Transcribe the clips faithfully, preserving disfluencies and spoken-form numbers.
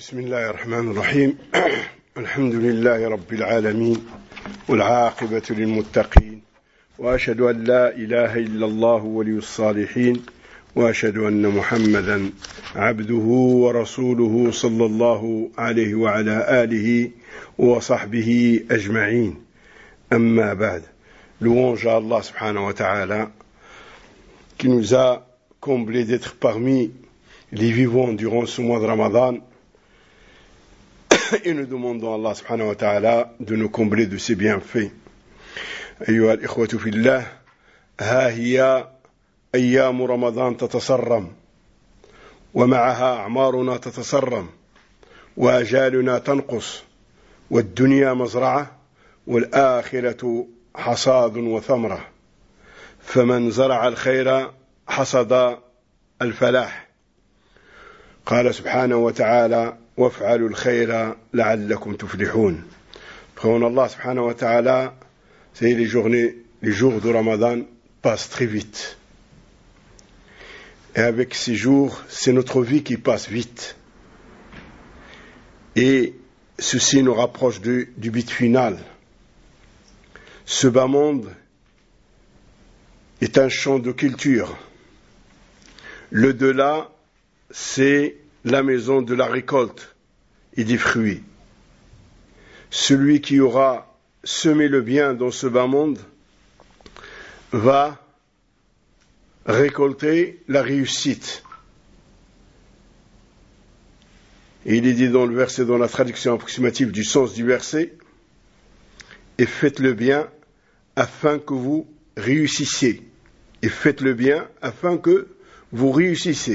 بسم الله الرحمن الرحيم الحمد لله رب العالمين والعاقبة للمتقين وأشهد أن لا إله إلا الله ولي الصالحين وأشهد أن محمدا عبده ورسوله صلى الله عليه وعلى آله وصحبه أجمعين أما بعد. Louange à Allah subhanahu wa ta'ala qui nous a comblés d'être parmi les vivants durant ce mois de Ramadan, et nous demandons à Allah subhanahu wa ta'ala de nous combler de ses bienfaits. أيها الإخوة في الله، ها هي أيام رمضان تتصرم ومعها أعمارنا تتصرم وآجالنا تنقص والدنيا مزرعة والآخرة حصاد وثمرة، فمن زرع الخير حصد الفلاح. قال سبحانه وتعالى وافعلوا الخير لعلكم تفلحون. Prions Allah subhanahu wa ta'ala, c'est les journées, les jours de Ramadan passent très vite. Et avec ces jours, c'est notre vie qui passe vite. Et ceci nous rapproche du, du but final. Ce bas monde est un champ de culture. Le delà, c'est la maison de la récolte et des fruits. Celui qui aura semé le bien dans ce bas monde va récolter la réussite. Et il est dit dans le verset, dans la traduction approximative du sens du verset, et faites le bien afin que vous réussissiez. Et faites le bien afin que vous réussissiez.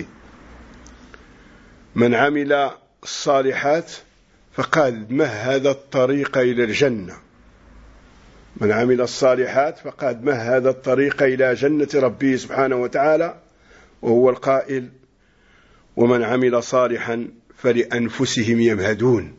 من عمل الصالحات فقد مهد الطريق إلى الجنة. من عمل الصالحات فقد مهد الطريق إلى جنة ربه سبحانه وتعالى، وهو القائل ومن عمل صالحا فلأنفسهم يمهدون.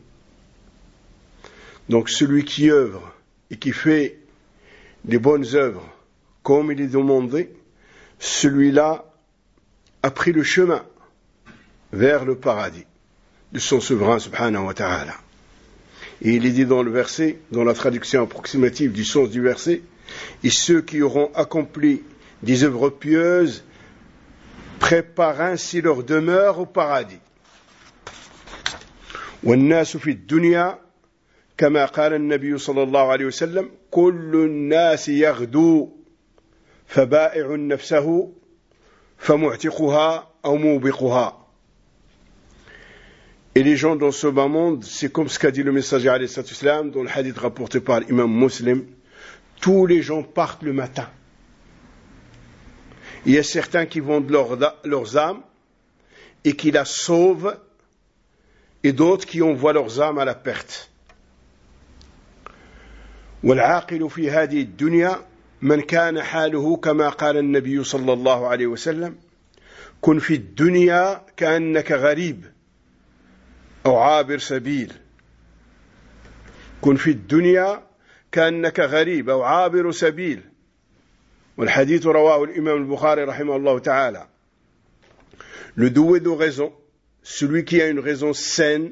Donc celui qui œuvre et qui fait des bonnes œuvres comme il est demandé, celui-là a pris le chemin vers le paradis de son souverain subhanahu wa ta'ala. Et il est dit dans le verset, dans la traduction approximative du sens du verset, et ceux qui auront accompli des œuvres pieuses préparent ainsi leur demeure au paradis. والناس في الدنيا كما قال النبي صلى الله عليه وسلم كل الناس يغدو فبائع نفسه فمعتقها أو موبقها. Et les gens dans ce bas monde, c'est comme ce qu'a dit le messager alayhi salatu wassalam dans le hadith rapporté par l'imam Muslim, tous les gens partent le matin. Il y a certains qui vendent leur, leurs âmes et qui la sauvent, et d'autres qui envoient leurs âmes à la perte. والعاقل في هذه الدنيا من كان حاله كما قال النبي صلى الله عليه وسلم كن في الدنيا كأنك غريب أو عابر سبيل. كن في الدنيا كأنك غريب أو عابر سبيل. والحديث رواه الإمام البخاري رحمه الله تعالى. Le doué de raison, celui qui a une raison saine,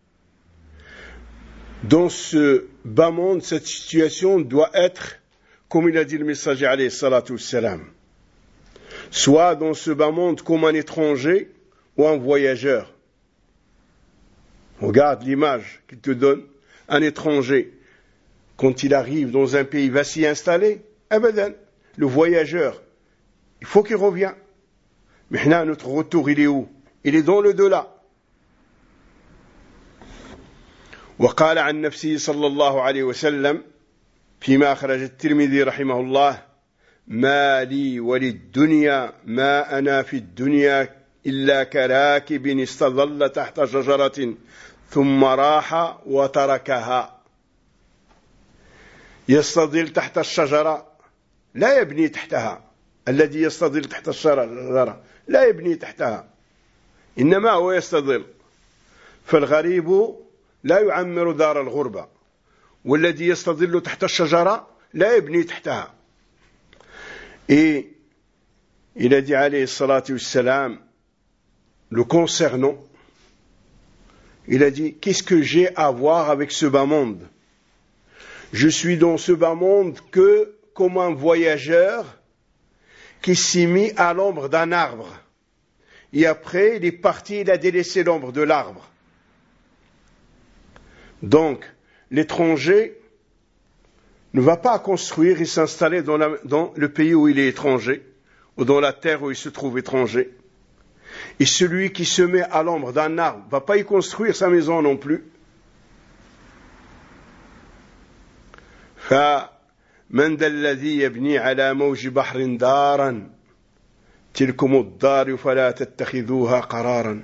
dans ce bas monde, cette situation doit être, comme il a dit le messager alayhi salatu wassalam, soit dans ce bas monde comme un étranger ou un voyageur. Regarde l'image qu'il te donne. Un étranger, quand il arrive dans un pays, va s'y installer. Abadan. Le voyageur, il faut qu'il revienne. Mais là, notre retour, il est où? Il est dans le delà. وقال عن نفسه صلى الله عليه وسلم فيما أخرج الترمذي رحمه الله ما لي وللدنيا ما أنا في الدنيا إلا كراكب استظل تحت شجرة ثم راح وتركها. يستظل تحت الشجرة لا يبني تحتها. الذي يستظل تحت الشجرة لا يبني تحتها، إنما هو يستظل. فالغريب لا يعمر دار الغربة، والذي يستظل تحت الشجرة لا يبني تحتها. Et il a dit alayhi salatu wassalam, le concernant, Il a dit, qu'est-ce que j'ai à voir avec ce bas monde? Je suis dans ce bas monde que comme un voyageur qui s'est mis à l'ombre d'un arbre. Et après, il est parti, il a délaissé l'ombre de l'arbre. Donc, l'étranger ne va pas construire et s'installer dans, la, dans le pays où il est étranger, ou dans la terre où il se trouve étranger. Et celui qui se met à l'ombre d'un arbre ne va pas y construire sa maison non plus. فَمَنْ ذَا الَّذِي يَبْنِي عَلَى مَوْجِ بَحْرٍ دَارًا تِلْكُمُ الدَّارُ فَلَا تَتَّخِذُوهَا قَرَارًا.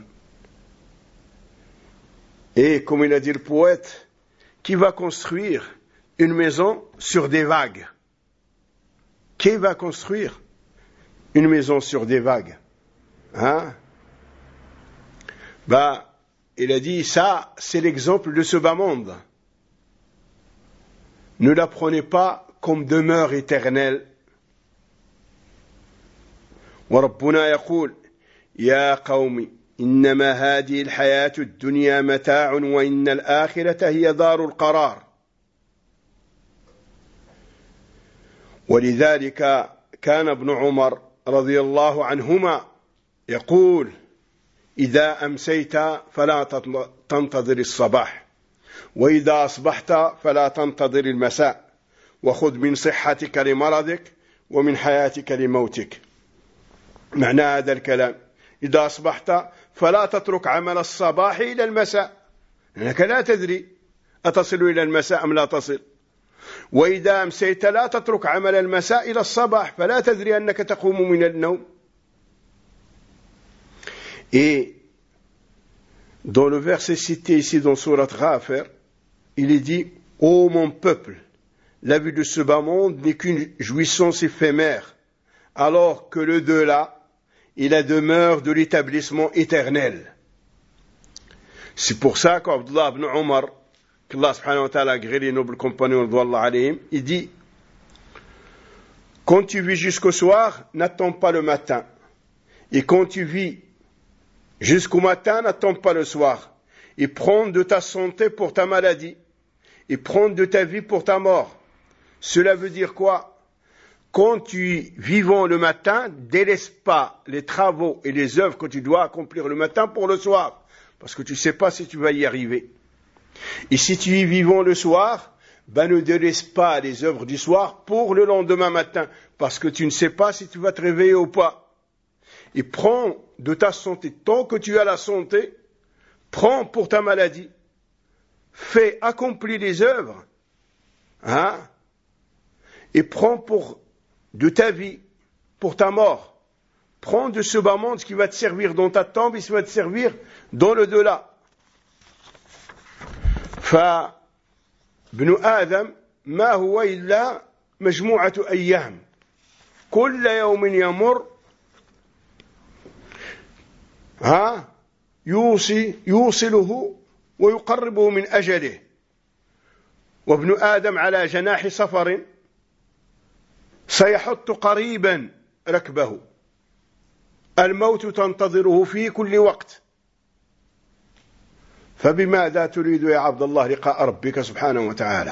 Et comme il a dit le poète, qui va construire une maison sur des vagues? Qui va construire une maison sur des vagues? Hein? Bah, il a dit, ça, c'est l'exemple de ce bas monde. Ne la prenez pas comme demeure éternelle. وربنا يقول يا قوم إنما هذه الحياة الدنيا متاع وإن الآخرة هي دار القرار. ولذلك كان ابن عمر رضي الله عنهما يقول إذا أمسيت فلا تنتظر الصباح وإذا أصبحت فلا تنتظر المساء وخذ من صحتك لمرضك ومن حياتك لموتك. معنى هذا الكلام إذا أصبحت فلا تترك عمل الصباح إلى المساء لأنك لا تدري أتصل إلى المساء أم لا تصل. وإذا أمسيت لا تترك عمل المساء إلى الصباح فلا تدري أنك تقوم من النوم. Et dans le verset cité ici dans sourate Ghafir, il est dit, ô mon peuple, la vue de ce bas monde n'est qu'une jouissance éphémère, alors que le delà est la demeure de l'établissement éternel. C'est pour ça qu'Abdullah ibn Omar, qu'Allah subhanahu wa ta'ala agrée les nobles compagnons d'Allah alayhim, il dit, quand tu vis jusqu'au soir, n'attends pas le matin. Et quand tu vis jusqu'au matin, n'attends pas le soir. Et prends de ta santé pour ta maladie. Et prends de ta vie pour ta mort. Cela veut dire quoi? Quand tu es vivant le matin, délaisse pas les travaux et les œuvres que tu dois accomplir le matin pour le soir. Parce que tu ne sais pas si tu vas y arriver. Et si tu es vivant le soir, ben ne délaisse pas les œuvres du soir pour le lendemain matin. Parce que tu ne sais pas si tu vas te réveiller ou pas. Et prends de ta santé, tant que tu as la santé, prends pour ta maladie. Fais, accomplis les œuvres. Hein? Et prends pour de ta vie, pour ta mort. Prends de ce bas monde ce qui va te servir dans ta tombe et ce qui va te servir dans le delà. فابن آدم ما هو إلا مجموعة أيام كل يوم يمر ها يوصي يوصله ويقربه من أجله وابن آدم على جناح سفر سيحط قريبا ركبه الموت تنتظره في كل وقت فبماذا تريد يا عبد الله لقاء ربك سبحانه وتعالى.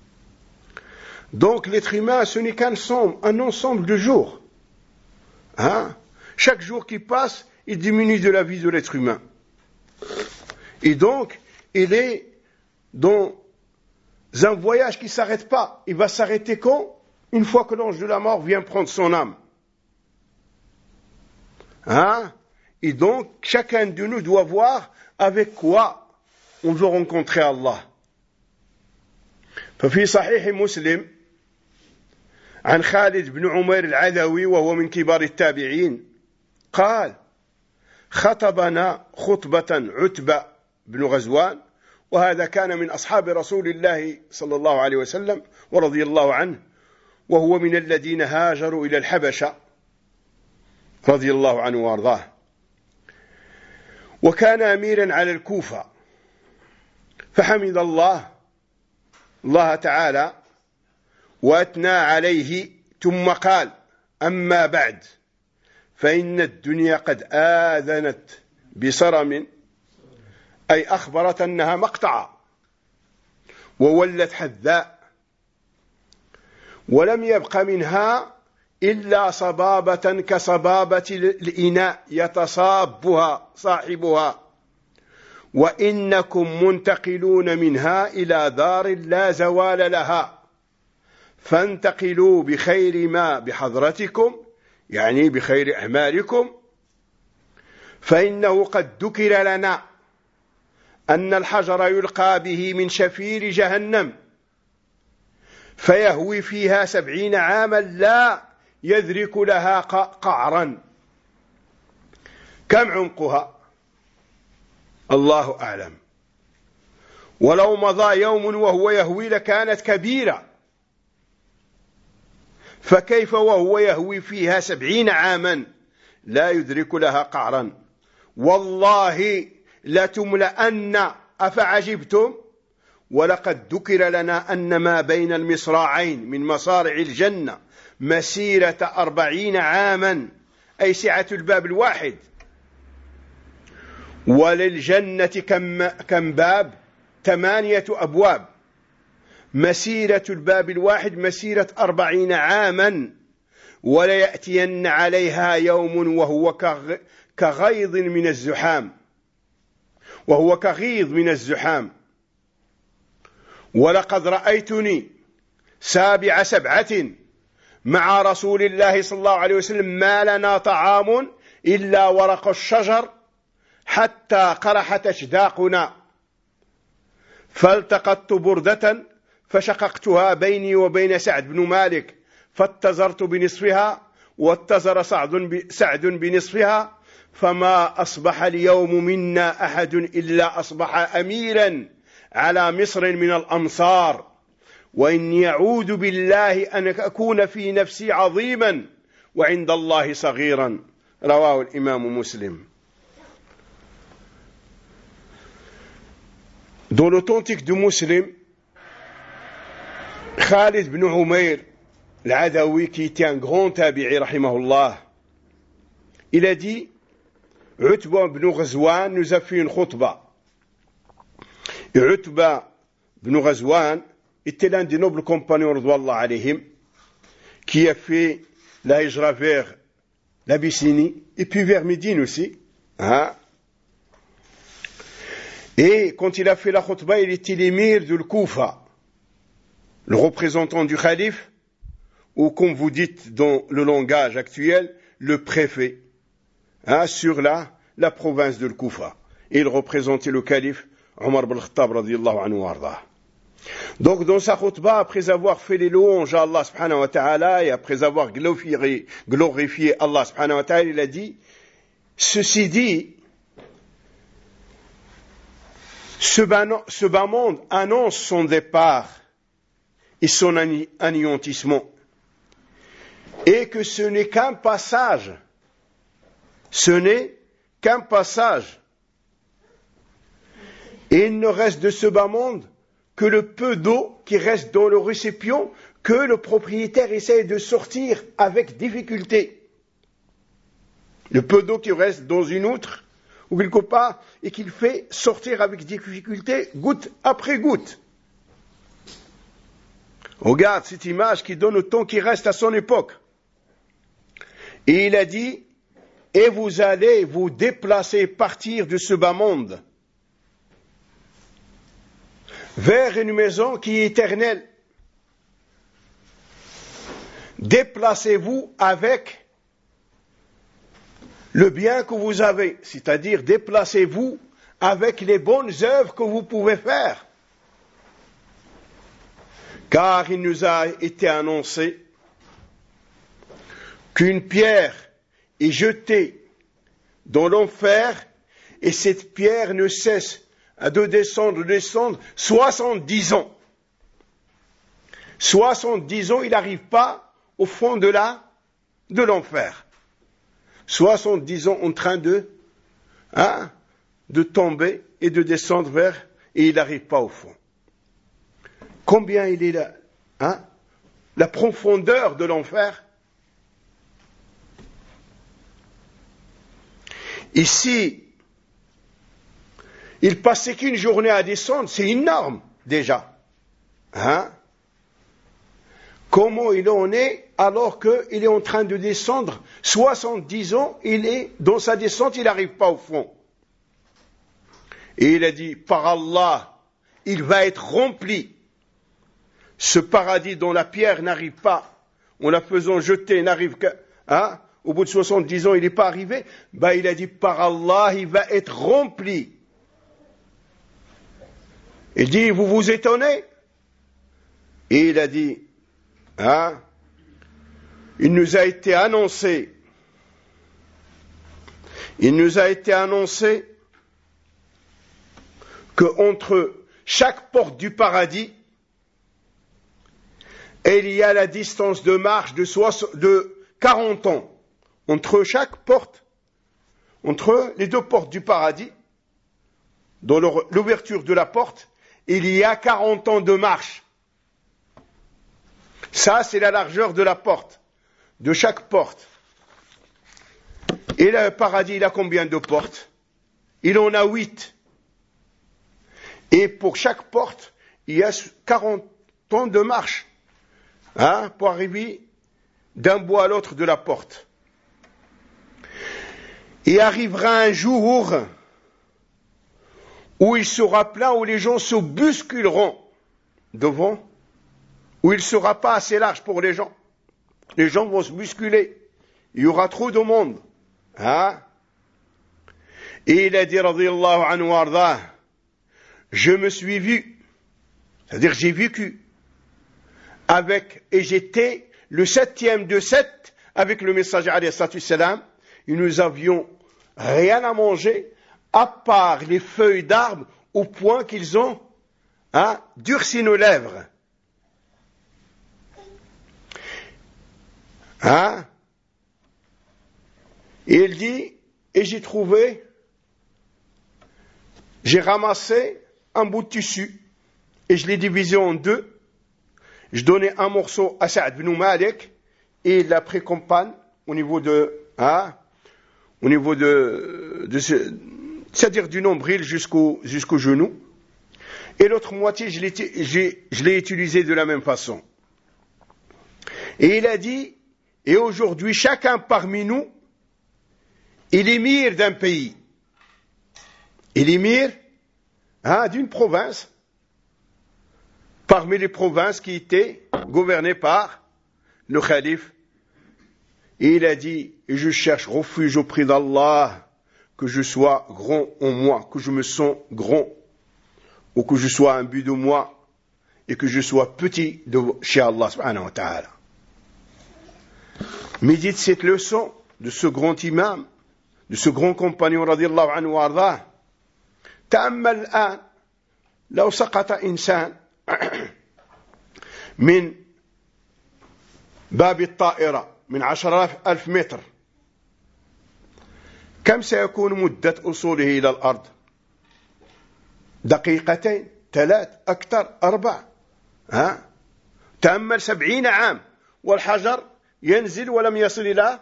Donc l'être humain ce n'est qu'un ensemble, un ensemble de jours. Hein? Chaque jour qui passe, il diminue de la vie de l'être humain. Et donc, il est dans un voyage qui ne s'arrête pas. Il va s'arrêter quand? Une fois que l'ange de la mort vient prendre son âme. Hein? Et donc, chacun de nous doit voir avec quoi on veut rencontrer Allah. ففي صحيح مسلم عن خالد بن عمير العدوي وهو من كبار التابعين قال خطبنا خطبة عتبة بن غزوان وهذا كان من أصحاب رسول الله صلى الله عليه وسلم ورضي الله عنه وهو من الذين هاجروا إلى الحبشة رضي الله عنه وارضاه وكان أميرا على الكوفة فحمد الله الله تعالى وأثنى عليه ثم قال أما بعد فإن الدنيا قد آذنت بصرم أي أخبرت أنها مقطعة وولت حذاء، ولم يبق منها إلا صبابة كصبابة الإناء يتصابها صاحبها، وإنكم منتقلون منها إلى دار لا زوال لها، فانتقلوا بخير ما بحضرتكم، يعني بخير أعمالكم، فإنه قد ذكر لنا أن الحجر يلقى به من شفير جهنم فيهوي فيها سبعين عاما لا يدرك لها قعرا. كم عمقها؟ الله أعلم، ولو مضى يوم وهو يهوي لكانت كبيرة، فكيف وهو يهوي فيها سبعين عاما لا يدرك لها قعرا؟ والله لتملأن أفعجبتم، ولقد ذكر لنا أن ما بين المصراعين من مصارع الجنة مسيرة أربعين عاما، أي سعة الباب الواحد، وللجنة كم, كم باب؟ ثمانية أبواب، مسيرة الباب الواحد مسيرة أربعين عاما، وليأتين عليها يوم وهو كغيض من الزحام، وهو كغيض من الزحام. ولقد رأيتني سابع سبعة مع رسول الله صلى الله عليه وسلم ما لنا طعام إلا ورق الشجر حتى قرحت أشداقنا، فالتقطت بردة فشققتها بيني وبين سعد بن مالك، فاتزرت بنصفها واتزر سعد بنصفها، فما أصبح اليوم منا أحد إلا أصبح أميرا على مصر من الأمصار، وإني أعوذ بالله أن أكون في نفسي عظيما وعند الله صغيرا. رواه الإمام مسلم. Dans l'authentique de Muslim, Khalid ibn Umayr al-Adawi, qui était un grand tabi'i rahimahullah, il a dit, Utba ibn Ghazwan nous a fait une khutba. Et Utba ibn Ghazwan était l'un des nobles compagnons radouallahu alayhim qui a fait la hijra vers l'Abyssinie et puis vers Médine aussi. Hein? Et quand il a fait la khutba, il était l'émir de Koufa, le représentant du calife, ou comme vous dites dans le langage actuel, le préfet, hein, sur la, la province de Koufa. Il représentait le calife Omar ibn Khattab radiyallahu anhu warda. Donc dans sa khutba, après avoir fait les louanges à Allah subhanahu wa ta'ala et après avoir glorifié, glorifié Allah subhanahu wa ta'ala, il a dit, ceci dit, ce bas, ce bas monde annonce son départ et son anéantissement, et que ce n'est qu'un passage, ce n'est qu'un passage, et il ne reste de ce bas monde que le peu d'eau qui reste dans le récipient que le propriétaire essaie de sortir avec difficulté. Le peu d'eau qui reste dans une outre ou quelque part et qu'il fait sortir avec difficulté goutte après goutte. Regarde cette image qui donne le temps qui reste à son époque. Et il a dit, et vous allez vous déplacer, partir de ce bas monde vers une maison qui est éternelle. Déplacez-vous avec le bien que vous avez, c'est-à-dire déplacez-vous avec les bonnes œuvres que vous pouvez faire. Car il nous a été annoncé qu'une pierre est jetée dans l'enfer et cette pierre ne cesse de descendre, de descendre soixante-dix ans. soixante-dix ans, il n'arrive pas au fond de la, de l'enfer. soixante-dix ans en train de, hein, de tomber et de descendre vers, et il n'arrive pas au fond. Combien il est là, hein, la profondeur de l'enfer? Ici, il passait qu'une journée à descendre, c'est énorme déjà. Hein? Comment il en est alors qu'il est en train de descendre soixante-dix ans, il est dans sa descente, il n'arrive pas au fond. Et il a dit, par Allah, il va être rempli. Ce paradis dont la pierre n'arrive pas, en la faisant jeter, n'arrive qu'à... Hein? Au bout de soixante-dix ans, il n'est pas arrivé. Ben, il a dit, par Allah, il va être rempli. Il dit, vous vous étonnez? Et il a dit, hein, il nous a été annoncé, il nous a été annoncé qu'entre chaque porte du paradis, il y a la distance de marche de, soixante, de quarante ans. Entre chaque porte, entre les deux portes du paradis, dans l'ouverture de la porte, il y a quarante ans de marche. Ça, c'est la largeur de la porte, de chaque porte. Et le paradis, il a combien de portes? Il en a huit. Et pour chaque porte, il y a quarante ans de marche, hein, pour arriver d'un bout à l'autre de la porte. Et arrivera un jour où il sera plein, où les gens se bousculeront devant, où il ne sera pas assez large pour les gens. Les gens vont se bousculer. Il y aura trop de monde. Hein? Et il a dit, radiyallahu anhu ardah, je me suis vu, c'est-à-dire j'ai vécu, avec, et j'étais le septième de sept avec le messager alayhi salatu wassalam, et nous avions rien à manger, à part les feuilles d'arbres, au point qu'ils ont hein, durci nos lèvres. Hein? Et il dit, et j'ai trouvé, j'ai ramassé un bout de tissu, et je l'ai divisé en deux. Je donnais un morceau à Saad ibn Malik, et il l'a pris comme panne, au niveau de, hein, au niveau de, de ce, c'est-à-dire du nombril jusqu'au, jusqu'au genou. Et l'autre moitié, je l'ai, j'ai, je l'ai utilisé de la même façon. Et il a dit, et aujourd'hui, chacun parmi nous, il est émir d'un pays. Il est émir hein, d'une province, parmi les provinces qui étaient gouvernées par le calife. Et il a dit, et je cherche refuge auprès d'Allah, que je sois grand en moi, que je me sens grand, ou que je sois un but de moi, et que je sois petit de chez Allah subhanahu wa ta'ala. Médite cette leçon de ce grand imam, de ce grand compagnon radiyallahu anhu wa ardah. تأمل الآن لو سقط إنسان من باب الطائرة من عشرة ألف متر كم سيكون مدة وصوله إلى الأرض؟ دقيقتين، ثلاث، أكثر، أربع. ها؟ تأمل سبعين عام والحجر ينزل ولم يصل إلى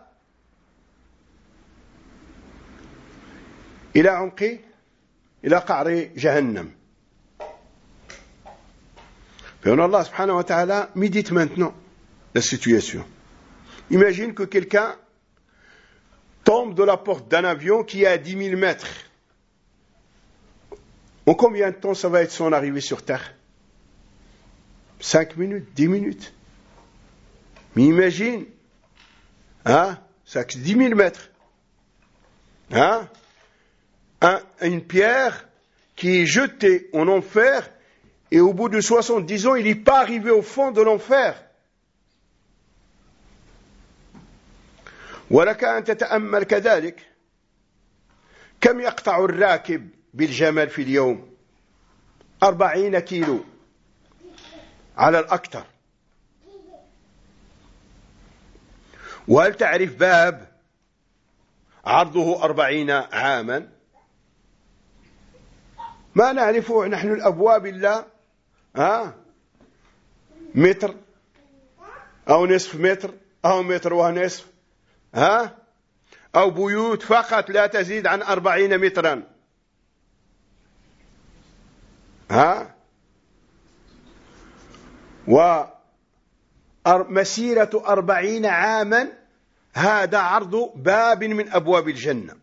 إلى عمق إلى قعر جهنم. Et Allah subhanahu wa ta'ala médite maintenant la situation. Imagine que quelqu'un tombe de la porte d'un avion qui est à dix mille mètres. En combien de temps ça va être son arrivée sur Terre? Cinq minutes, dix minutes. Mais imagine, hein, c'est dix mille mètres. Hein? Un, une pierre qui est jetée en enfer et au bout de soixante-dix ans, il n'est pas arrivé au fond de l'enfer. ولك أن تتأمل كذلك كم يقطع الراكب بالجمل في اليوم أربعين كيلو على الأكثر. وهل تعرف باب عرضه أربعين عاما؟ ما نعرفه نحن الأبواب إلا ها متر أو نصف متر أو متر ونصف ها أو بيوت فقط لا تزيد عن أربعين مترا. ها ومسيرة أربعين عاما هذا عرض باب من أبواب الجنة.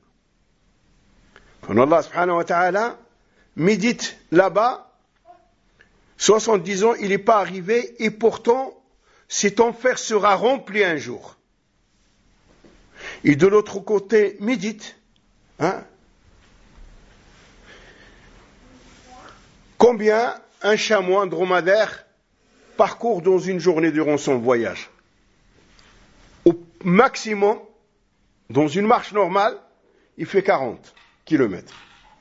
Allah subhanahu wa ta'ala médite là-bas, soixante-dix ans, il n'est pas arrivé, et pourtant cet enfer sera rempli un jour. Et de l'autre côté, médite, hein, combien un chameau, un dromadaire, parcourt dans une journée durant son voyage. Au maximum, dans une marche normale, il fait quarante kilomètres.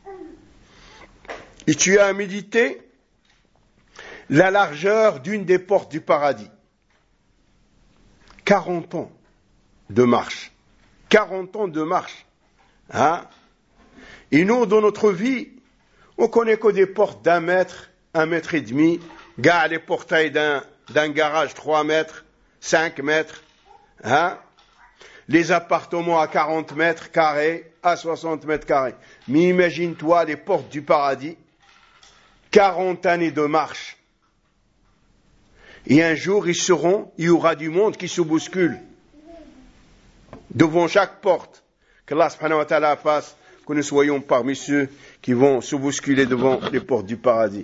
Et tu as à méditer la largeur d'une des portes du paradis. quarante ans de marche. quarante ans de marche. Hein? Et nous, dans notre vie, on connaît que des portes d'un mètre, un mètre et demi, gars les portails d'un, d'un garage trois mètres, cinq mètres, hein? Les appartements à quarante mètres carrés, à soixante mètres carrés. Mais imagine-toi les portes du paradis, quarante années de marche. Et un jour, ils seront, il y aura du monde qui se bouscule devant chaque porte. Qu'Allah subhanahu wa ta'ala fasse que nous soyons parmi ceux qui vont se bousculer devant les portes du paradis.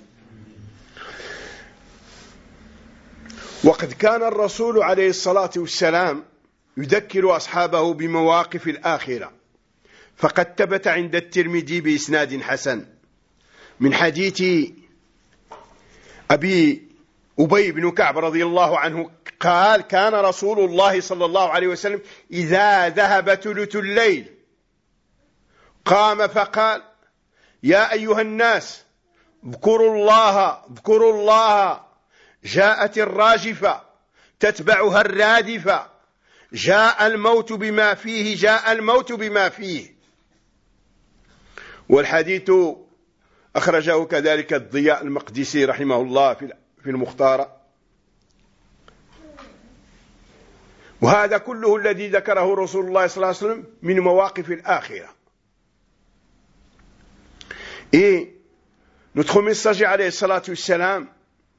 وقد كان الرسول عليه الصلاة والسلام يذكر أصحابه بمواقف الآخرة، فقد ثبت عند الترمذي بإسناد حسن من حديث أبي أبي بن كعب رضي الله عنه قال: كان رسول الله صلى الله عليه وسلم إذا ذهب ثلث الليل قام فقال: يا أيها الناس اذكروا الله اذكروا الله جاءت الراجفة تتبعها الرادفة جاء الموت بما فيه جاء الموت بما فيه. والحديث أخرجه كذلك الضياء المقدسي رحمه الله في المختارة. وهذا كله الذي ذكره رسول الله صلى الله عليه وسلم من مواقف الآخرة. Et notre messager alayhi salatu wassalam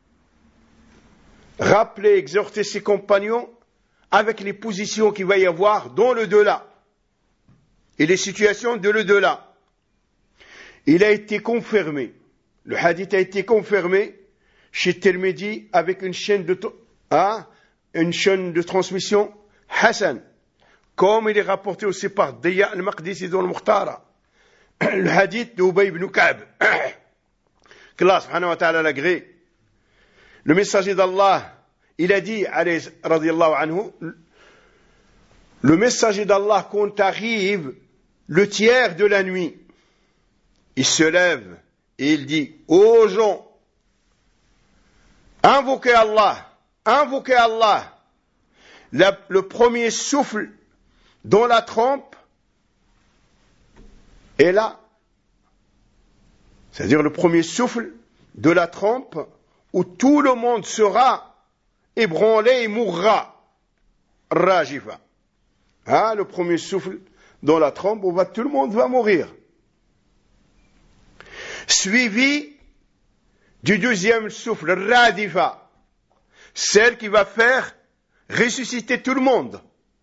rappelait, exhortait ses compagnons avec les positions qu'il va y avoir dans le delà et les situations de le delà. Il a été confirmé, le hadith a été confirmé chez Tirmidhi avec une chaîne de, hein, une chaîne de transmission Hassan, comme il est rapporté aussi par Diya al-Maqdisi dans le Mukhtara, le hadith de Ubay ibn Ka'b, que Allah subhanahu wa ta'ala l'agrée. Le messager d'Allah, il a dit, radiyallahu anhu, le messager d'Allah, quand arrive le tiers de la nuit, il se lève et il dit aux gens, invoquez Allah, invoquez Allah. La, le premier souffle dans la trompe est là. C'est-à-dire le premier souffle de la trompe où tout le monde sera ébranlé et mourra. Rajifa. Hein, le premier souffle dans la trompe où va, tout le monde va mourir. Suivi du deuxième souffle, Radifa, celle qui va faire ressusciter tout le monde.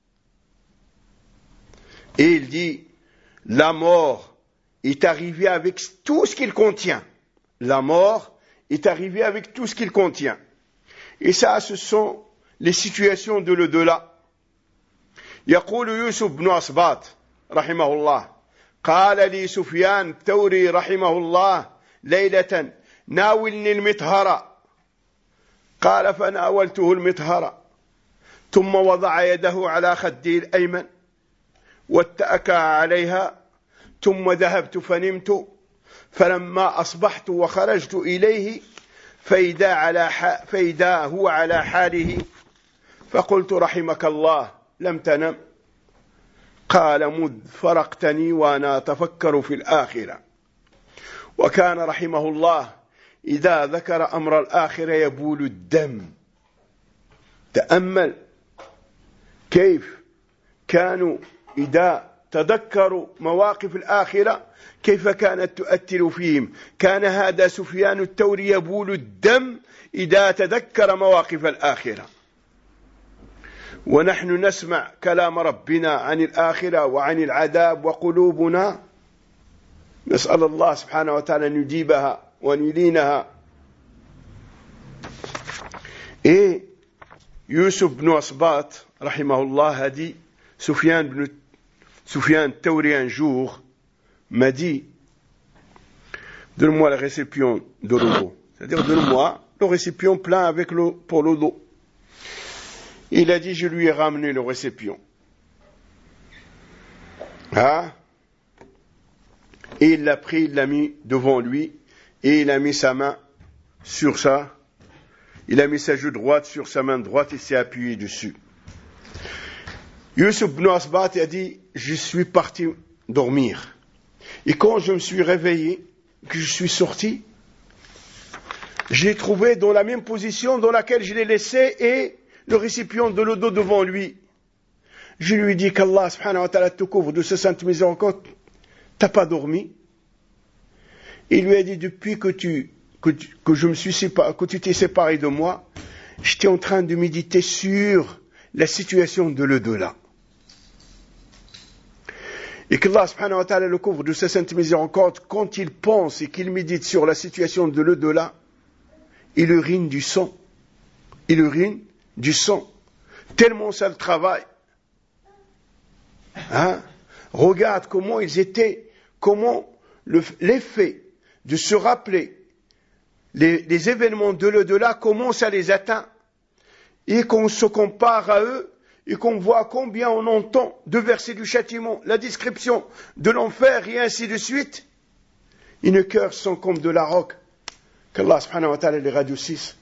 Et il dit, la mort est arrivée avec tout ce qu'il contient. La mort est arrivée avec tout ce qu'il contient. Et ça, ce sont les situations de l'au-delà. يقول يوسف بن أصباط رحمه الله قال لي سفيان الثوري رحمه الله ليلة ناولني المطهرة قال فناولته المطهرة ثم وضع يده على خدي الأيمن واتأكى عليها ثم ذهبت فنمت فلما أصبحت وخرجت إليه فإذا, على ح... فإذا هو على حاله فقلت رحمك الله لم تنم قال مذ فرقتني وأنا أتفكر في الآخرة. وكان رحمه الله إذا ذكر أمر الآخرة يبول الدم. تأمل كيف كانوا إذا تذكروا مواقف الآخرة كيف كانت تؤثر فيهم. كان هذا سفيان الثوري يبول الدم إذا تذكر مواقف الآخرة. ونحن نسمع كلام ربنا عن الآخرة وعن العذاب وقلوبنا نسأل الله سبحانه وتعالى أن يجيبها وأن يلينها. Et Yusuf ibn Asbat, rahimahullah, a dit, Soufiane ibn Soufiane Tawri un jour m'a dit, donne-moi le récipient de l'eau. C'est-à-dire, donne-moi le récipient plein avec l'eau pour l'eau d'eau. Il a dit, je lui ai ramené le récipient. Hein? Et il l'a pris, il l'a mis devant lui, et il a mis sa main sur ça. Il a mis sa joue droite sur sa main droite et s'est appuyé dessus. Yusuf ibn Asbat a dit, je suis parti dormir. Et quand je me suis réveillé, que je suis sorti, j'ai trouvé dans la même position dans laquelle je l'ai laissé et le récipient de l'eau d'eau devant lui. Je lui ai dit qu'Allah subhanahu wa ta'ala te couvre de sa sainte miséricorde, t'as pas dormi. Il lui a dit, depuis que tu, que, tu, que je me suis séparé, que tu t'es séparé de moi, j'étais en train de méditer sur la situation de l'au-delà. Et qu'Allah subhanahu wa ta'ala le couvre de sa sainte miséricorde, quand il pense et qu'il médite sur la situation de l'au-delà, il urine du sang. Il urine du sang. Tellement ça le travail. Hein? Regarde comment ils étaient, comment le, l'effet de se rappeler les, les événements de l'au-delà, comment ça les atteint. Et qu'on se compare à eux, et qu'on voit combien on entend de versets du châtiment, la description de l'enfer et ainsi de suite. Et nos cœurs sont comme de la roque. Qu'Allah subhanahu wa ta'ala les radoucisse.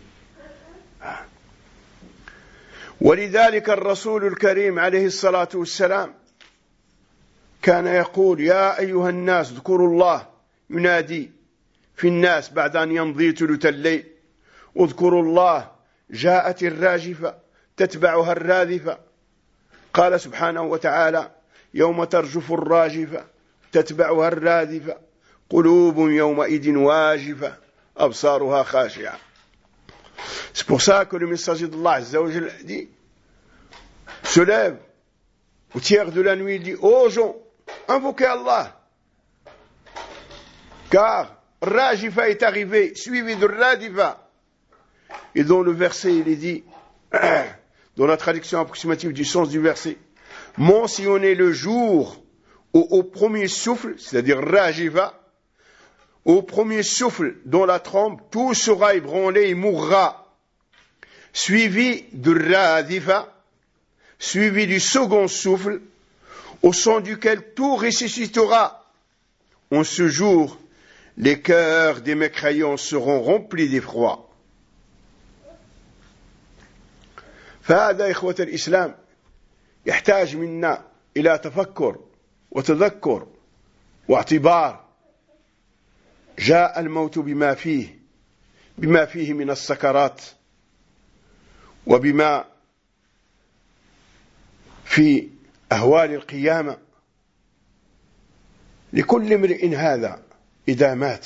ولذلك الرسول الكريم عليه الصلاة والسلام كان يقول يا أيها الناس اذكروا الله ينادي في الناس بعد أن يمضي ثلث الليل اذكروا الله جاءت الراجفة تتبعها الراذفة قال سبحانه وتعالى يوم ترجف الراجفة تتبعها الراذفة قلوب يومئذ واجفة أبصارها خاشعة. C'est pour ça que le messager d'Allah Azza wa Jalla dit, se lève au tiers de la nuit, il dit, ô gens, invoquez Allah, car Rajifa est arrivé, suivi de Radifa. Et dans le verset, il est dit, dans la traduction approximative du sens du verset, mentionnez le jour où au premier souffle, c'est-à-dire Rajifa, au premier souffle dans la trompe, tout sera ébranlé et mourra. Suivi de Radifa, suivi du second souffle, au son duquel tout ressuscitera. En ce jour, les cœurs des mécréants seront remplis d'effroi. فهذا إخوة الإسلام يحتاج منا إلى تفكر وتذكر واعتبار. جاء الموت بما فيه بما فيه من السكرات وبما في أهوال القيامة لكل امرئ هذا إذا مات.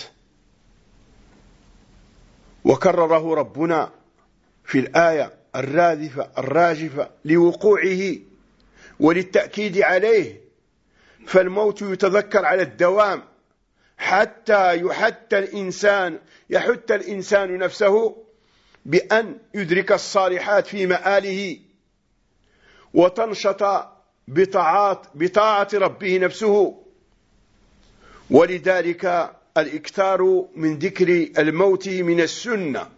وكرره ربنا في الآية الراذفة الراجفة لوقوعه وللتأكيد عليه. فالموت يتذكر على الدوام حتى يحت الإنسان يحت الإنسان نفسه بأن يدرك الصالحات في مآله وتنشط بطاعات بطاعة ربه نفسه. ولذلك الإكثار من ذكر الموت من السنة،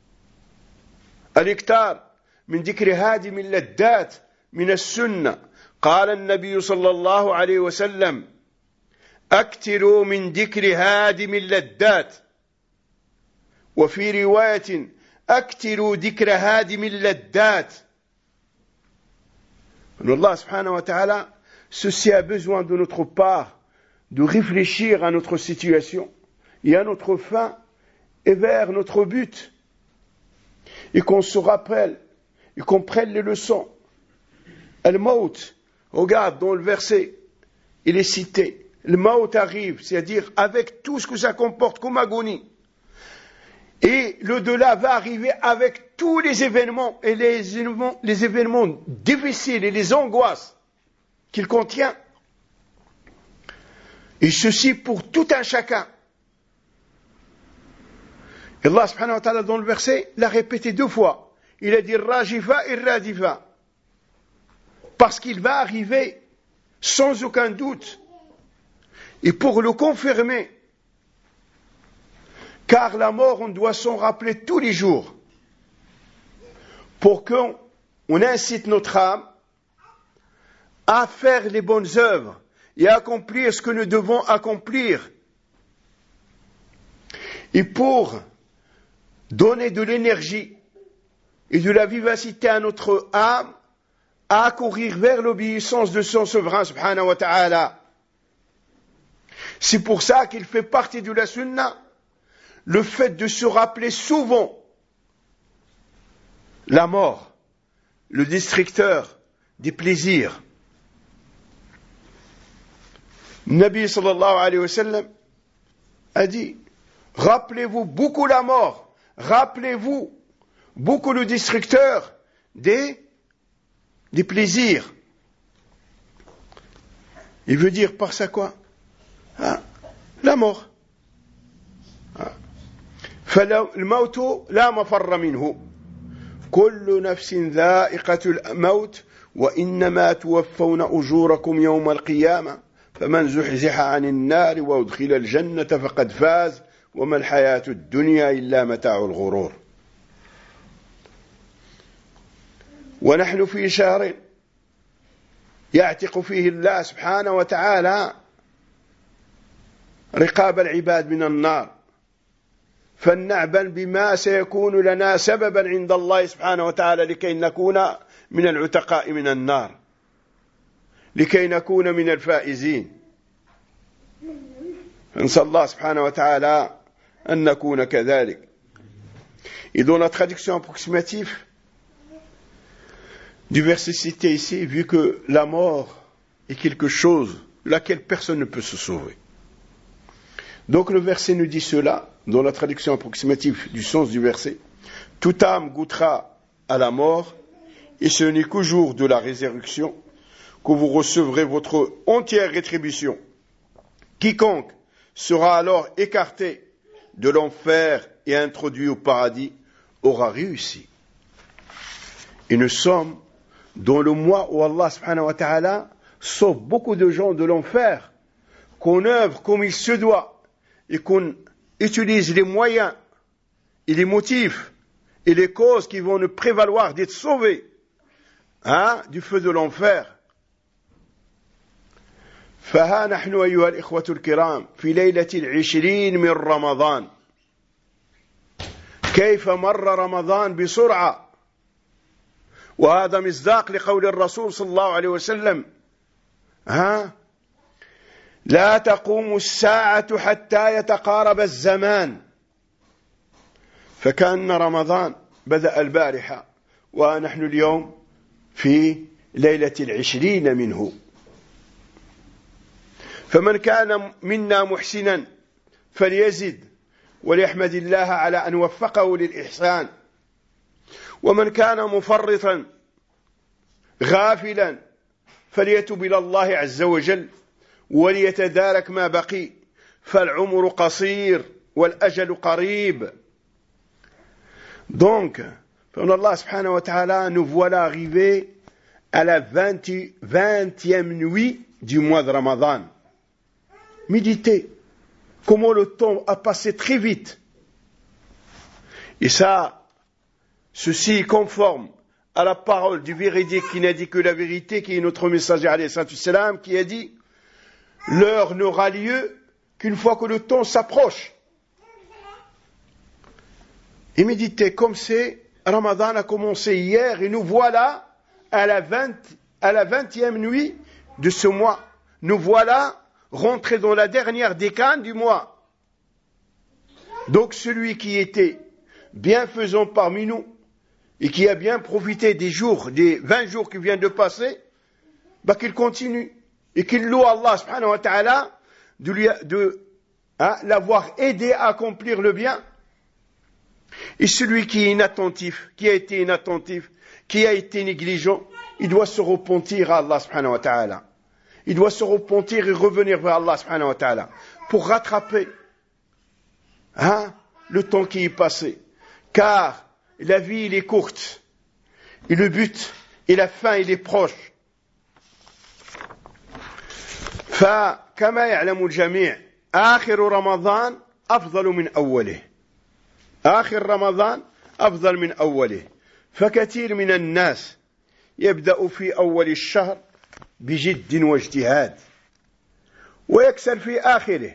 الإكثار من ذكر هادم اللذات من السنة. قال النبي صلى الله عليه وسلم أكثروا من ذكر هادم اللذات، وفي رواية أكثروا ذكر هادم اللذات. Allah subhanahu wa ta'ala, ceci a besoin de notre part de réfléchir à notre situation et à notre fin et vers notre but, et qu'on se rappelle et qu'on prenne les leçons. Al-Maut, regarde dans le verset il est cité, le maut arrive, c'est-à-dire avec tout ce que ça comporte comme agonie. Et l'au-delà va arriver avec tous les événements et les événements, les événements difficiles et les angoisses qu'il contient. Et ceci pour tout un chacun. Et Allah subhanahu wa ta'ala dans le verset l'a répété deux fois. Il a dit Rajifa et Radifa. Parce qu'il va arriver sans aucun doute. Et pour le confirmer, car la mort, on doit s'en rappeler tous les jours, pour qu'on on incite notre âme à faire les bonnes œuvres et à accomplir ce que nous devons accomplir. Et pour donner de l'énergie et de la vivacité à notre âme, à courir vers l'obéissance de son souverain, subhanahu wa ta'ala. C'est pour ça qu'il fait partie de la sunna, le fait de se rappeler souvent la mort, le destructeur des plaisirs. Nabi sallallahu alayhi wa sallam a dit, rappelez-vous beaucoup la mort, rappelez-vous beaucoup le destructeur des, des plaisirs. Il veut dire par ça quoi? Ah, la mort. فالموت لا مفر منه كل نفس ذائقة الموت وإنما توفون أجوركم يوم القيامة فمن زحزح عن النار وأدخل الجنة فقد فاز وما الحياة الدنيا إلا متاع الغرور. ونحن في شهر يعتق فيه الله سبحانه وتعالى رقاب العباد من النار، فلنعمل بما سيكون لنا سببا عند الله سبحانه وتعالى لكي نكون من العتقاء من النار، لكي نكون من الفائزين. نسأل الله سبحانه وتعالى أن نكون كذلك. Et dans la traduction approximative du verset cité ici, vu que la mort est quelque chose laquelle personne ne peut se sauver. Donc le verset nous dit cela, dans la traduction approximative du sens du verset, toute âme goûtera à la mort, et ce n'est qu'au jour de la résurrection que vous recevrez votre entière rétribution. Quiconque sera alors écarté de l'enfer et introduit au paradis aura réussi. Et nous sommes dans le mois où Allah subhanahu wa ta'ala sauve beaucoup de gens de l'enfer, qu'on œuvre comme il se doit, et qu'on utilise les moyens et les motifs et les causes qui vont nous prévaloir d'être sauvés hein, du feu de l'enfer. فها نحن أيها الإخوة الكرام في ليلة العشرين من رمضان. كيف مر رمضان بسرعة، وهذا مصداق لقول الرسول صلى الله عليه وسلم ها لا تقوم الساعة حتى يتقارب الزمان، فكأن رمضان بدأ البارحة ونحن اليوم في ليلة العشرين منه. فمن كان منا محسنا فليزد وليحمد الله على أن وفقه للإحسان، ومن كان مفرطا غافلا فليتب إلى الله عز وجل وليتدارك ما بقي فالعمر قصير والأجل قريب. Donc, pour Allah subhanahu wa ta'ala, nous voilà arrivés à la vingtième nuit du mois de Ramadan. Méditez comment le temps a passé très vite. Et ça, ceci est conforme à la parole du véridique qui n'a dit que la vérité, qui est notre messager alayhi salatu salam, qui a dit l'heure n'aura lieu qu'une fois que le temps s'approche. Et méditez comme c'est, Ramadan a commencé hier et nous voilà à la vingt, à la vingtième nuit de ce mois. Nous voilà rentrés dans la dernière décade du mois. Donc celui qui était bienfaisant parmi nous et qui a bien profité des jours, des vingt jours qui viennent de passer, bah qu'il continue. et qu'il loue Allah subhanahu wa ta'ala de, lui, de hein, l'avoir aidé à accomplir le bien. Et celui qui est inattentif, qui a été inattentif, qui a été négligent, il doit se repentir à Allah subhanahu wa ta'ala. Il doit se repentir et revenir vers Allah subhanahu wa ta'ala pour rattraper hein, le temps qui est passé. Car la vie, il est courte. Et le but et la fin, il est proche. فكما يعلم الجميع آخر رمضان أفضل من أوله. آخر رمضان أفضل من أوله. فكثير من الناس يبدأ في أول الشهر بجد واجتهاد ويكسل في آخره.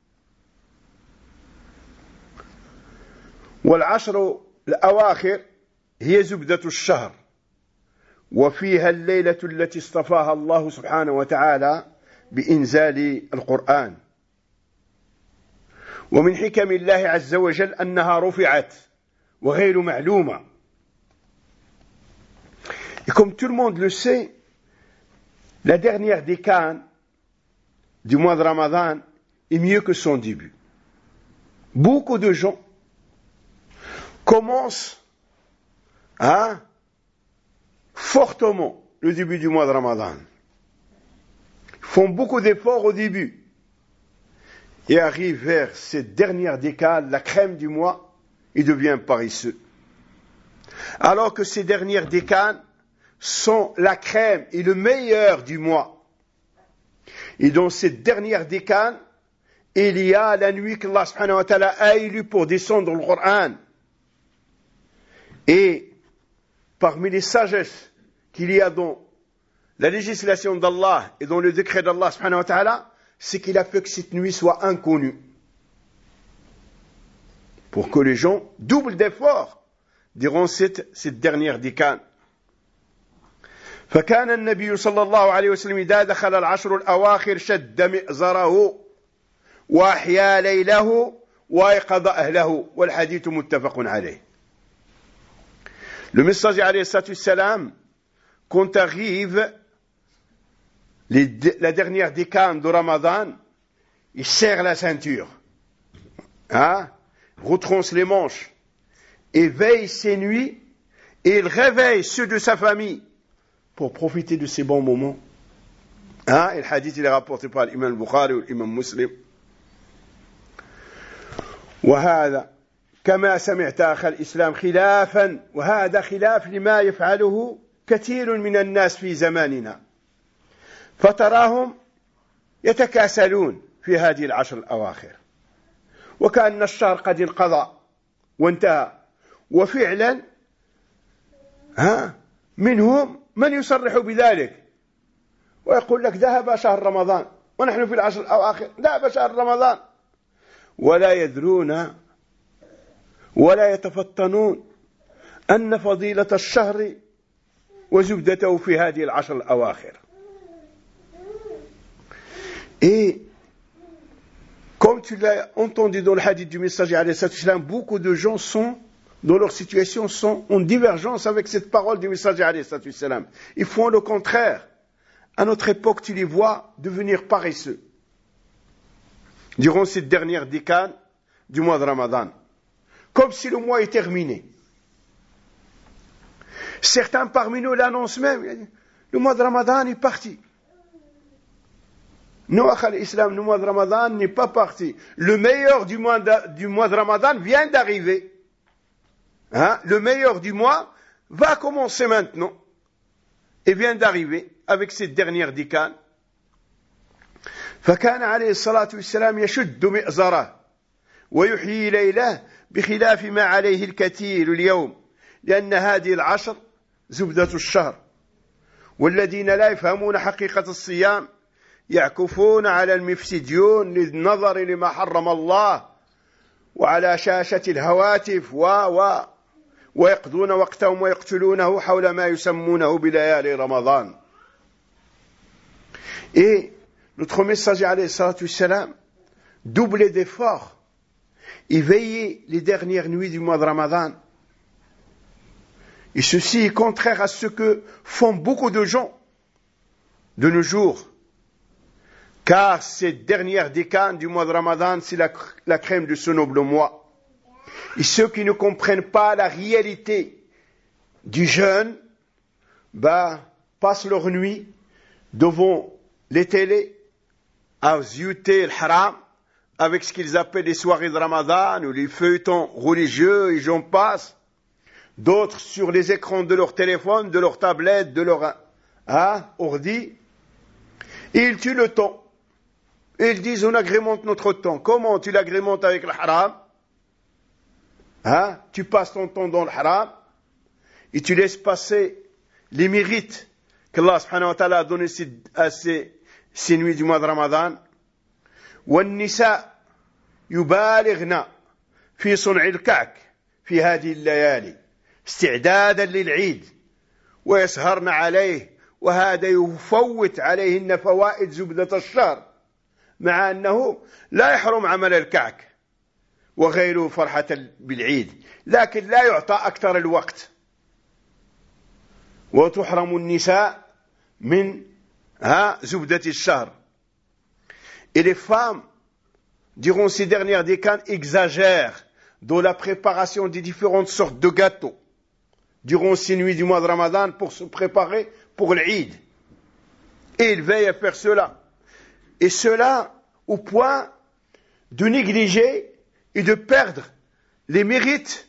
والعشر الأواخر هي زبدة الشهر وفيها الليلة التي اصطفاها الله سبحانه وتعالى بإنزال القرآن. ومن حكم الله عز وجل أنها رفعت وغير معلومة. Et comme tout le monde le sait, la dernière décade du mois de Ramadan est mieux que son début. Beaucoup de gens commencent hein, fortement le début du mois de Ramadan. Font beaucoup d'efforts au début et arrivent vers cette dernière décade, la crème du mois, et deviennent paresseux. Alors que ces dernières décades sont la crème et le meilleur du mois. Et dans cette dernière décade, il y a la nuit qu'Allah subhanahu wa ta'ala a élue pour descendre le Coran. Et parmi les sagesses qu'il y a dans la législation d'Allah et dans le décret d'Allah subhanahu wa ta'ala, c'est qu'il a fait que cette nuit soit inconnue. Pour que les gens doublent d'efforts durant cette, cette dernière décade. فكان النبي صلى الله عليه وسلم إذا دخل العشر الأواخر شد مئزره وأحيا ليله وأيقظ أهله والحديث متفق عليه. Le messager alayhi salatu wassalam, quand arrive les, la dernière décade de Ramadan, il serre la ceinture, hein, retronce les manches, et veille ses nuits, et il réveille ceux de sa famille pour profiter de ces bons moments. Hein, et le hadith il est rapporté par l'imam Bukhari ou l'imam Muslim. وهذا كما سمعت أخ الإسلام خلافا وهذا خلاف لما يفعله كثير من الناس في زماننا فتراهم يتكاسلون في هذه العشر الأواخر وكأن الشهر قد انقضى وانتهى وفعلا ها منهم من يصرح بذلك ويقول لك ذهب شهر رمضان ونحن في العشر الأواخر ذهب شهر رمضان ولا يدرون ولا يتفطنون أن فضيلة الشهر وزبدته في هذه العشر الأواخر. Et comme tu l'as entendu dans le hadith du messager alayhi salatu wassalam, beaucoup de gens sont dans leur situation sont en divergence avec cette parole du messager alayhi salatu wassalam. Ils font le contraire. À notre époque, tu les vois devenir paresseux durant cette dernière décade du mois de Ramadan, comme si le mois est terminé. Certains parmi nous l'annoncent même, le mois de Ramadan est parti. Nous, à l'islam, le mois de Ramadan n'est pas parti. Le meilleur du mois de, du mois de Ramadan vient d'arriver. Hein? Le meilleur du mois va commencer maintenant et vient d'arriver avec cette dernière décade. فكان عليه الصلاة والسلام يشد مئزره ويحيي ليله بخلاف ما عليه الكثير اليوم لأن هذه العشر زبدة الشهر والذين لا يفهمون حقيقة الصيام يعكفون على المفسديون للنظر لما حرم الله وعلى شاشة الهواتف و و ويقضون وقتهم ويقتلونه حول ما يسمونه بليالي رمضان. Et notre messager alayhi salatu wassalam doublait d'efforts et veillait les dernières nuits du mois de Ramadan. Et ceci est contraire à ce que font beaucoup de gens de nos jours. car cette dernière décade du mois de Ramadan, c'est la, la crème de ce noble mois. Et ceux qui ne comprennent pas la réalité du jeûne, bah, passent leur nuit devant les télés à zioter le haram avec ce qu'ils appellent les soirées de Ramadan ou les feuilletons religieux et j'en passe. D'autres sur les écrans de leur téléphone, de leur tablette, de leur hein, ordi. Et ils tuent le temps. Et ils disent on agrémente notre temps. Comment tu l'agrémentes avec le haram? Hein? Tu passes ton temps dans le haram et tu laisses passer les mérites qu'Allah subhanahu wa ta'ala a donné à ces, ces nuits du mois de Ramadan. والنساء يبالغن في صنع الكعك في هذه الليالي استعدادا للعيد ويسهرن عليه وهذا يفوت عليهن فوائد زبدة الشهر مع أنه لا يحرم عمل الكعك وغيره فرحة بالعيد لكن لا يعطى أكثر الوقت وتحرم النساء من ها زبدة الشهر. Et les femmes, durant ces dernières décades, exagèrent dans la préparation des différentes sortes de gâteaux durant ces nuits du mois de Ramadan pour se préparer pour l'Eid. Et ils veillent à faire cela. Et cela au point de négliger et de perdre les mérites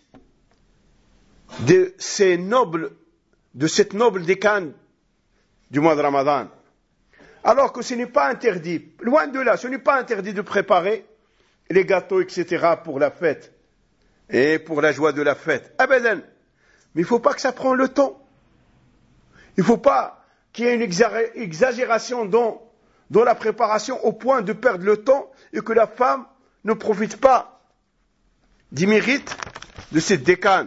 de ces nobles, de cette noble décade du mois de Ramadan. Alors que ce n'est pas interdit, loin de là, ce n'est pas interdit de préparer les gâteaux, et cetera pour la fête et pour la joie de la fête. Abadan. Mais il ne faut pas que ça prenne le temps. Il ne faut pas qu'il y ait une exagération dans, dans la préparation au point de perdre le temps et que la femme ne profite pas du mérite de cette décade.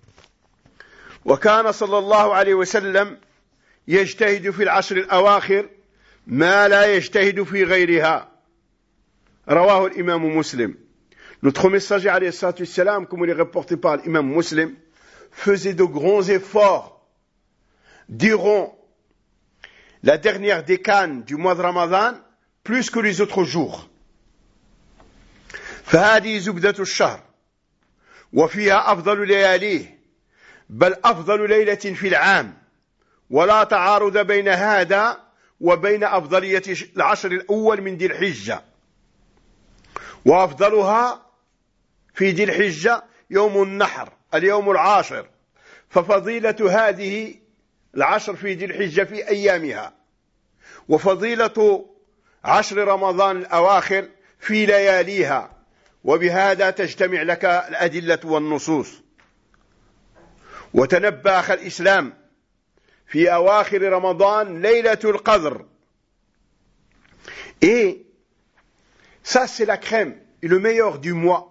وكان صلى الله عليه وسلم يجتهد في العشر الأواخر ما لا يجتهد في غيرها رواه الإمام مسلم. Notre messager alayhi salatu wassalam, comme il est rapporté par l'imam Muslim, faisait de grands efforts durant la dernière décade du mois de Ramadan plus que les autres jours. فهذه زبدة الشهر وفيها أفضل لياليه بل أفضل ليلة في العام ولا تعارض بين هذا وبين أفضلية العشر الأول من ذي الحجة وأفضلها في ذي الحجة يوم النحر اليوم العاشر ففضيلة هذه العشر في ذي الحجة في أيامها وفضيلة عشر رمضان الأواخر في لياليها وبهذا تجتمع لك الأدلة والنصوص. وتنبأ أخ الإسلام في أواخر رمضان ليلة القدر. Et ça c'est la crème et le meilleur du mois.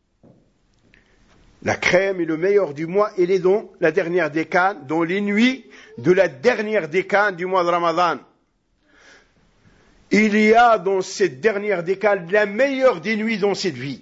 La crème et le meilleur du mois, il est dans la dernière décade, dans les nuits de la dernière décade du mois de Ramadan. Il y a dans cette dernière décade la meilleure des nuits dans cette vie,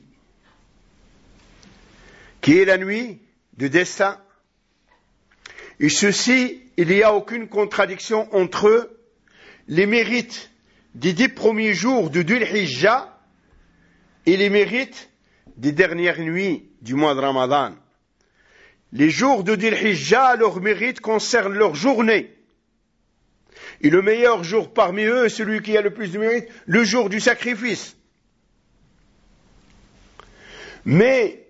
qui est la nuit de destin. Et ceci, il n'y a aucune contradiction entre les mérites des dix premiers jours de Dhul Hijjah et les mérites des dernières nuits du mois de Ramadan. Les jours de Dhul Hijjah, leurs mérites concernent leur journée. Et le meilleur jour parmi eux, celui qui a le plus de mérite, le jour du sacrifice. Mais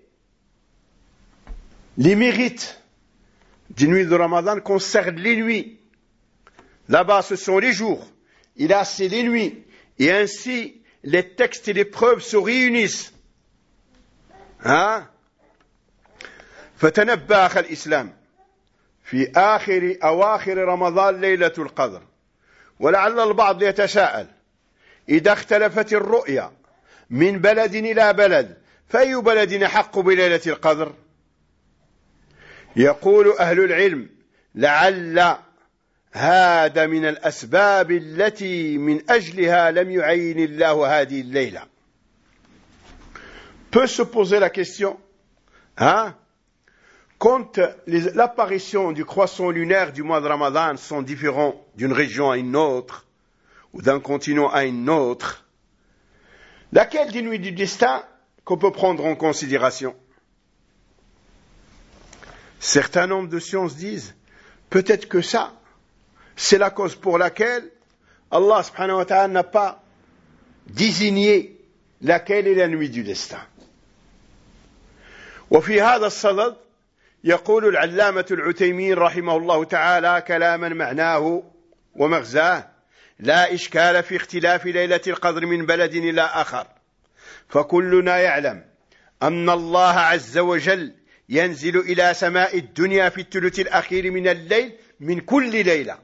les mérites des nuits de Ramadan concernent les nuits. Là-bas, ce sont les jours. Et là, c'est les nuits. Et ainsi, les textes et les preuves se réunissent. Hein? فتنبأ أخ الإسلام في آخر أواخر رمضان ليلة القدر ولعل البعض يتساءل إذا اختلفت الرؤيا من بلد إلى بلد فأي بلد حق بليلة القدر؟ يقول أهل العلم لعل هذا من الأسباب التي من أجلها لم يعين الله هذه الليلة. Peut se poser la question, hein? Quand l'apparition du croissant lunaire du mois de Ramadan sont différents d'une région à une autre, ou d'un continent à un autre, laquelle des nuits du destin qu'on peut prendre en considération? Certains nombres de sciences disent peut-être que ça, c'est la cause pour laquelle Allah subhanahu wa ta'ala n'a pas désigné laquelle est la nuit du destin. وفي هذا الصدد يقول العلامة العثيمين رحمه الله تعالى كلاما معناه ومغزاه: لا إشكال في اختلاف ليلة القدر من بلد إلى آخر، فكلنا يعلم أن الله عز وجل ينزل إلى سماء الدنيا في الثلث الأخير من الليل من كل ليلة،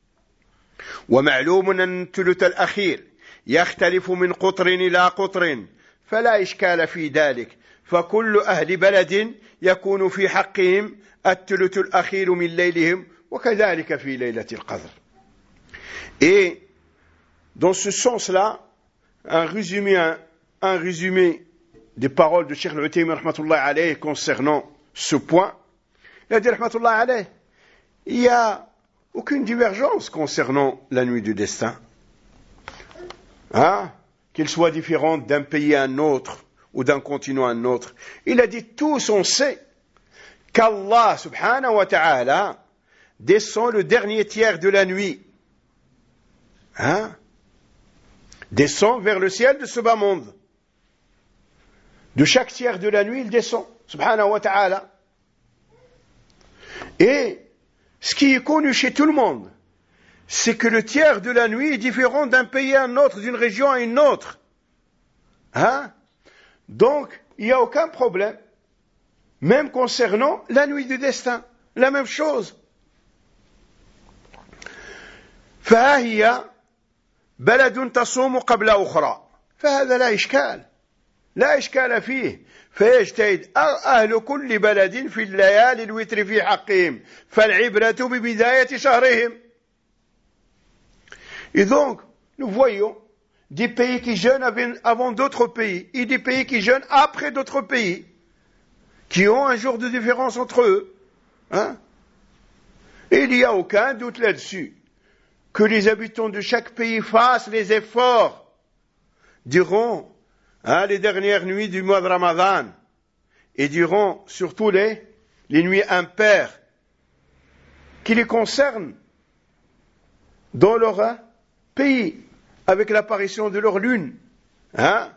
ومعلوم أن الثلث الأخير يختلف من قطر إلى قطر، فلا إشكال في ذلك، فكل أهل بلد يكون في حقهم الثلث الأخير من ليلهم، وكذلك في ليلة القدر. Et dans ce sens-là, un résumé, un, un résumé des paroles de Cheikh Al-Uthaymin rahmatullah alayhi concernant ce point, il a dit rahmatullah alayhi, il n'y a aucune divergence concernant la nuit du destin. Hein? Qu'elle soit différente d'un pays à un autre ou d'un continent à un autre. Il a dit tous on sait qu'Allah subhanahu wa ta'ala descend le dernier tiers de la nuit. Hein? Descend vers le ciel de ce bas monde. De chaque tiers de la nuit, il descend, subhanahu wa ta'ala. Et ce qui est connu chez tout le monde, c'est que le tiers de la nuit est différent d'un pays à un autre, d'une région à une autre. Hein? Donc, il n'y a aucun problème, même concernant la nuit du destin. La même chose. فهي بلد تصوم قبل أخرى، فهذا لا إشكال لا إشكال فيه، فيجتهد أهل كل بلد في الليالي الوتر في حقهم، فالعبرة ببداية شهرهم. Et donc, nous voyons des pays qui jeûnent avant d'autres pays, et des pays qui jeûnent après d'autres pays, qui ont un jour de différence entre eux. Hein? Et il n'y a aucun doute là-dessus, que les habitants de chaque pays fassent les efforts durant hein, les dernières nuits du mois de Ramadan, et durant surtout les, les nuits impaires, qui les concernent dans leur hein, pays, avec l'apparition de leur lune. Hein?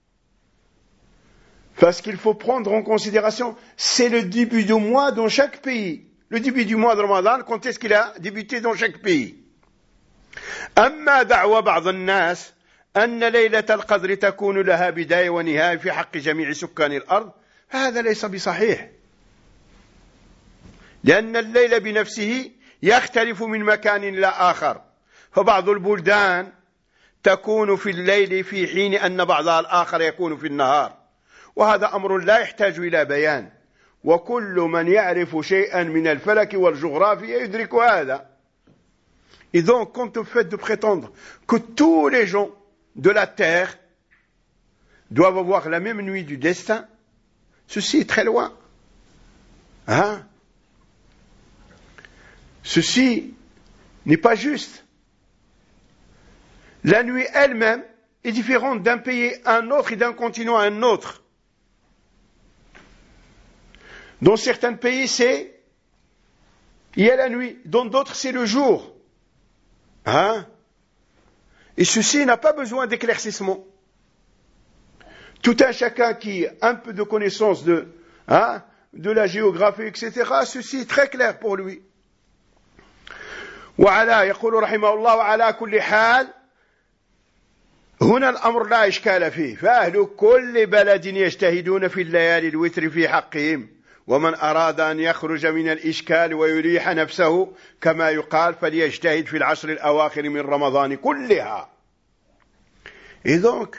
Parce qu'il faut prendre en considération, c'est le début du mois dans chaque pays. Le début du mois de Ramadan, quand est-ce qu'il a débuté dans chaque pays? أما دعوى بعض الناس أن ليلة القدر تكون لها بداية ونهاية في حق جميع سكان الأرض، هذا ليس بصحيح، لأن الليل بنفسه يختلف من مكان إلى آخر، فبعض البلدان تكون في الليل في حين أن بعضها الآخر يكون في النهار، وهذا أمر لا يحتاج إلى بيان، وكل من يعرف شيئا من الفلك والجغرافيا يدرك هذا. Et donc, quand on fait de prétendre que tous les gens de la terre doivent avoir la même nuit du destin, ceci est très loin. Hein? Ceci n'est pas juste. La nuit elle-même est différente d'un pays à un autre et d'un continent à un autre. Dans certains pays, c'est il y a la nuit, dans d'autres, c'est le jour. Hein? Et ceci n'a pas besoin d'éclaircissement. Tout un chacun qui a un peu de connaissance de, hein, de la géographie, et cetera, ceci est très clair pour lui. وعلى يقول رحمه الله وعلى كل حال هنا الأمر لا إشكال فيه، فأهل كل بلد يجتهدون في الليالي الوتر في حقهم، ومن أراد أن يخرج من الإشكال ويريح نفسه كما يقال فليجتهد في العشر الأواخر من رمضان كلها. Et donc,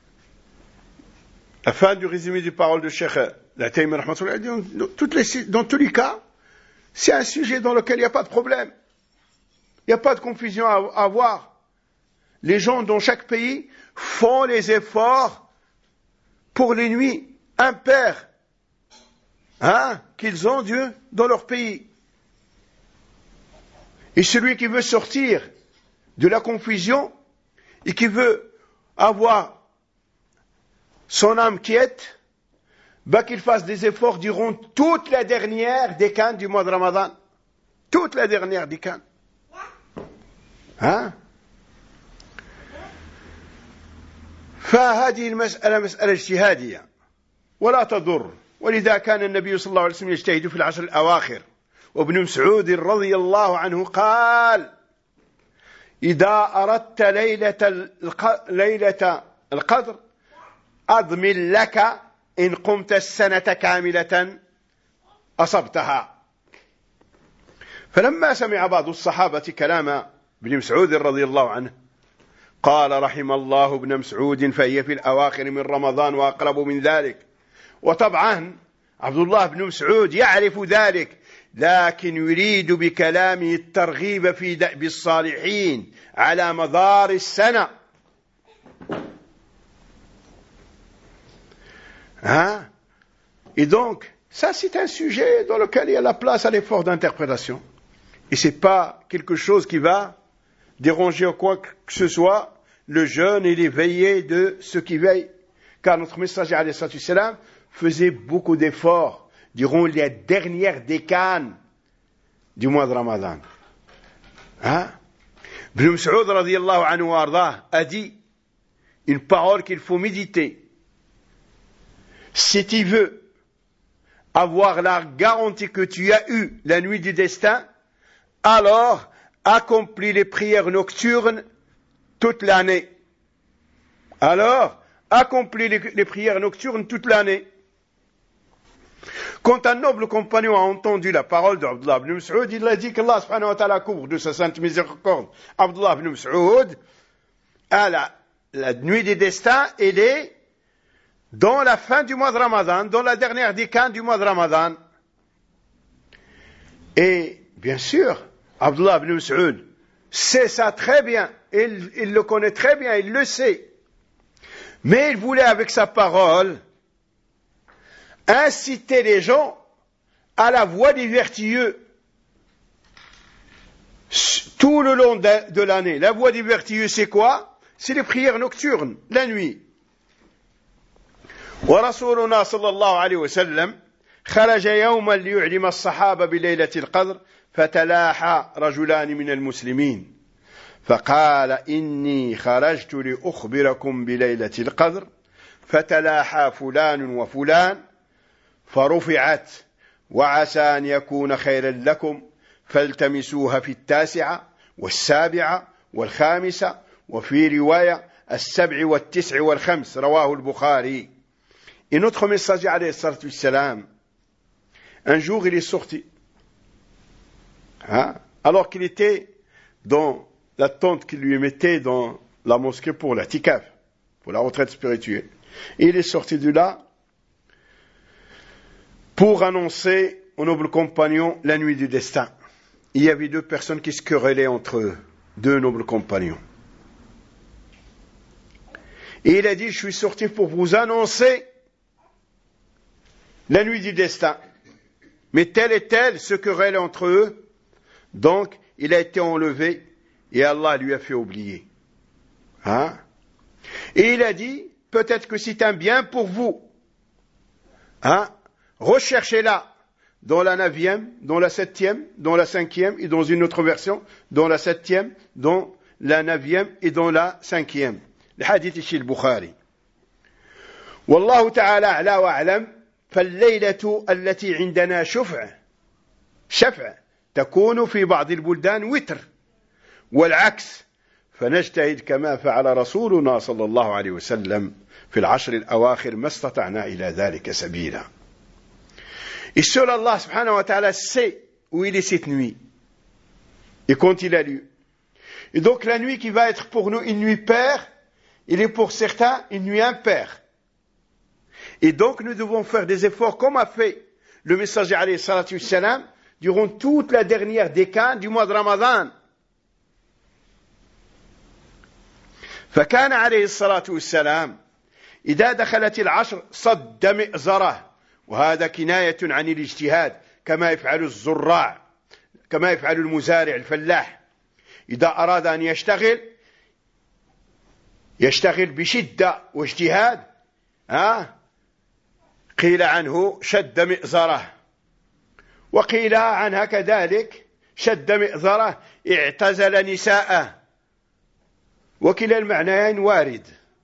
la fin du résumé des paroles de Cheikh Al-Uthaymin rahmatullah alayhi, dans tous les cas, c'est un sujet dans lequel il n'y a pas de problème. Il n'y a pas de confusion à avoir. Les gens dans chaque pays font les efforts pour les nuits impaires hein, qu'ils ont Dieu dans leur pays. Et celui qui veut sortir de la confusion, et qui veut avoir son âme quiète, bah qu'il fasse des efforts durant toute la dernière décade du mois de Ramadan. Toute la dernière décade. Hein? فهذه المسألة مسألة اجتهادية ولا تضر، ولذا كان النبي صلى الله عليه وسلم يجتهد في العشر الأواخر. وابن مسعود رضي الله عنه قال: إذا أردت ليلة ليلة القدر أضمن لك إن قمت السنة كاملة أصبتها. فلما سمع بعض الصحابة كلام ابن مسعود رضي الله عنه قال: رحم الله ابن مسعود، فهي في الأواخر من رمضان وأقرب من ذلك. وطبعا عبد الله بن مسعود يعرف ذلك، لكن يريد بكلامه الترغيب في دأب الصالحين على مدار السنة. Hein? Et donc, ça c'est un sujet dans lequel il y a la place à l'effort d'interprétation. Et ce n'est pas quelque chose qui va déranger ou quoi que ce soit le jeûne et les veillées de ceux qui veillent. Car notre messager alayhi salatu wassalam faisait beaucoup d'efforts durant les dernières décanes du mois de Ramadan. Hein? Ibn Mas'ud radiyallahu anhu wa ardah a dit une parole qu'il faut méditer. Si tu veux avoir la garantie que tu as eue la nuit du destin, alors accomplis les prières nocturnes toute l'année. Alors, accomplis les, les prières nocturnes toute l'année. Quand un noble compagnon a entendu la parole d'Abdullah ibn Mas'ud, il a dit qu'Allah subhanahu wa ta'ala couvre de sa sainte miséricorde Abdullah ibn Mas'ud à la, la nuit des destins, elle est dans la fin du mois de Ramadan, dans la dernière décade du mois de Ramadan. Et bien sûr, Abdullah ibn Mas'ud sait ça très bien, il, il le connaît très bien, il le sait. Mais il voulait avec sa parole inciter les gens à la voie des vertueux tout le long de, de l'année. La voie des vertueux, c'est quoi? C'est les prières nocturnes, la nuit. ورسولنا صلى الله عليه وسلم خرج يوما ليعلم الصحابة بليلة القدر فتلاحى رجلان من المسلمين فقال: إني خرجت لأخبركم بليلة القدر. فتلاحى فلان وفلان فرفعت: وعسى أن يكون خيرا لكم فالتمسوها في التاسعة والسابعة والخامسة وفي رواية السبع والتسع والخمس. رواه البخاري. Et notre messager alayhi salatu wassalam, un jour il est sorti, hein, alors qu'il était dans la tente qu'il lui mettait dans la mosquée pour la tikaf, pour la retraite spirituelle. Et il est sorti de là pour annoncer au noble compagnon la nuit du destin. Il y avait deux personnes qui se querellaient entre eux, deux nobles compagnons. Et il a dit: je suis sorti pour vous annoncer la nuit du destin. Mais tel et tel se querellent entre eux, donc il a été enlevé et Allah lui a fait oublier. Hein? Et il a dit: peut-être que c'est un bien pour vous. Hein? Recherchez-la dans la neuvième, dans la septième, dans la cinquième et dans une autre version, dans la septième, dans la neuvième et dans la cinquième. Le hadith chez le Bukhari. Wallahu ta'ala a'la wa a'lam. فالليلة التي عندنا شفع شفع تكون في بعض البلدان وتر والعكس، فنجتهد كما فعل رسولنا صلى الله عليه وسلم في العشر الأواخر ما استطعنا إلى ذلك سبيلا. Et seul Allah subhanahu wa ta'ala sait où il est cette nuit et quand il a lieu. Et donc la nuit qui va être pour nous une nuit paire, il est pour certains une nuit impaire. Et donc nous devons faire des efforts comme a fait le messager alayhi salatu wassalam durant toute la dernière décade du mois de Ramadan. فكان عليه الصلاة والسلام إذا دخلت العشر صد مئزره، وهذا كناية عن الاجتهاد كما يفعل الزراع، كما يفعل المزارع الفلاح إذا أراد أن يشتغل يشتغل بشدة واجتهاد، ها قيل عنه شد مئزره، وقيل عنها كذلك شد مئزره اعتزل نساءه، وكلا المعنيين وارد،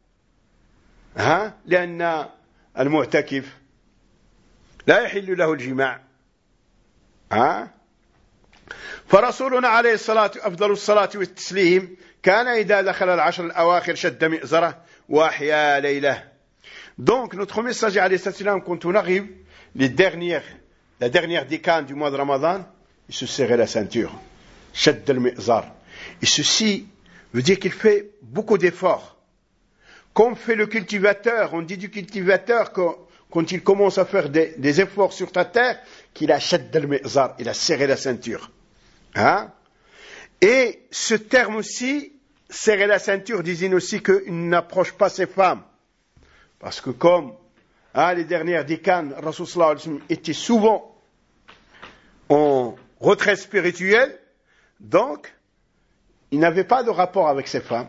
ها لأن المعتكف لا يحل له الجماع، ها فرسولنا عليه الصلاة أفضل الصلاة والتسليم كان إذا دخل العشر الأواخر شد مئزره وأحيا ليله. Donc notre messager عليه الصلاة والسلام quand on arrive les dernières la dernière décade du mois de Ramadan, il se serrait la ceinture, shadd al-mi'zar, et ceci veut dire qu'il fait beaucoup d'efforts. Comme fait le cultivateur, on dit du cultivateur que quand il commence à faire des, des efforts sur ta terre, qu'il a shadd al-mi'zar, il a serré la ceinture. Hein? Et ce terme aussi, serrer la ceinture, désigne aussi qu'il n'approche pas ses femmes. Parce que comme hein, les dernières décanes, Rasul sallallahu alayhi wa sallam était souvent en retraite spirituelle, donc il n'avait pas de rapport avec ses femmes.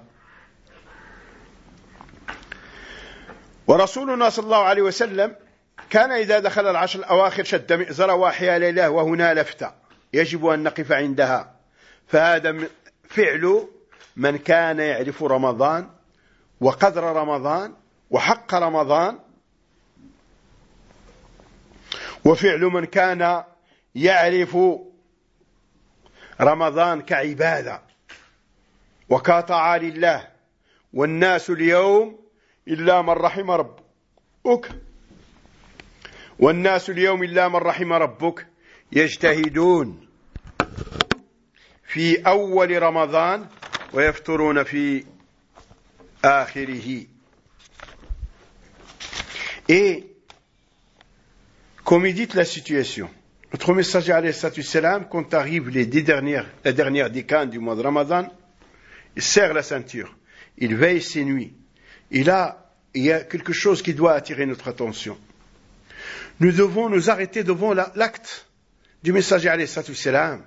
ورسولنا صلى الله عليه وسلم كان إذا دخل العشر الأواخر شد مئزره وأحيا ليله، وهنا لفتة يجب أن نقف عندها، فهذا فعل من كان يعرف رمضان وقدر رمضان وحق رمضان، وفعل من كان يعرف رمضان كعبادة وكطاعة لله، والناس اليوم إلا من رحم ربك والناس اليوم إلا من رحم ربك يجتهدون في أول رمضان ويفطرون في آخره. Et comme il dit la situation, notre messager alayhi salatu wassalam, quand arrive les dix dernières, la dernière décade du mois de Ramadan, il serre la ceinture, il veille ses nuits. Et là, il y a quelque chose qui doit attirer notre attention. Nous devons nous arrêter devant la, l'acte du messager alayhi salatu wassalam,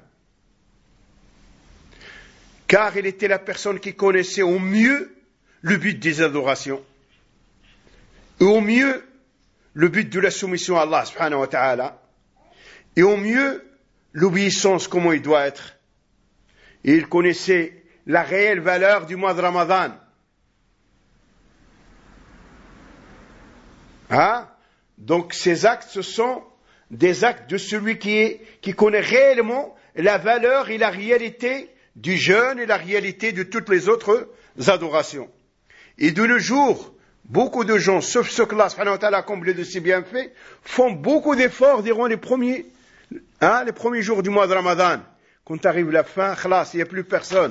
car il était la personne qui connaissait au mieux le but des adorations, et au mieux le but de la soumission à Allah subhanahu wa ta'ala, et au mieux l'obéissance comment il doit être. Et il connaissait la réelle valeur du mois de Ramadan. Hein? Donc ces actes, ce sont des actes de celui qui, est, qui connaît réellement la valeur et la réalité du jeûne et la réalité de toutes les autres adorations. Et de nos jours, beaucoup de gens, sauf ceux que Allah subhanahu wa ta'ala a comblé de ses bienfaits, font beaucoup d'efforts durant les premiers, hein, les premiers jours du mois de Ramadan. Quand arrive la fin, khlas, il n'y a plus personne.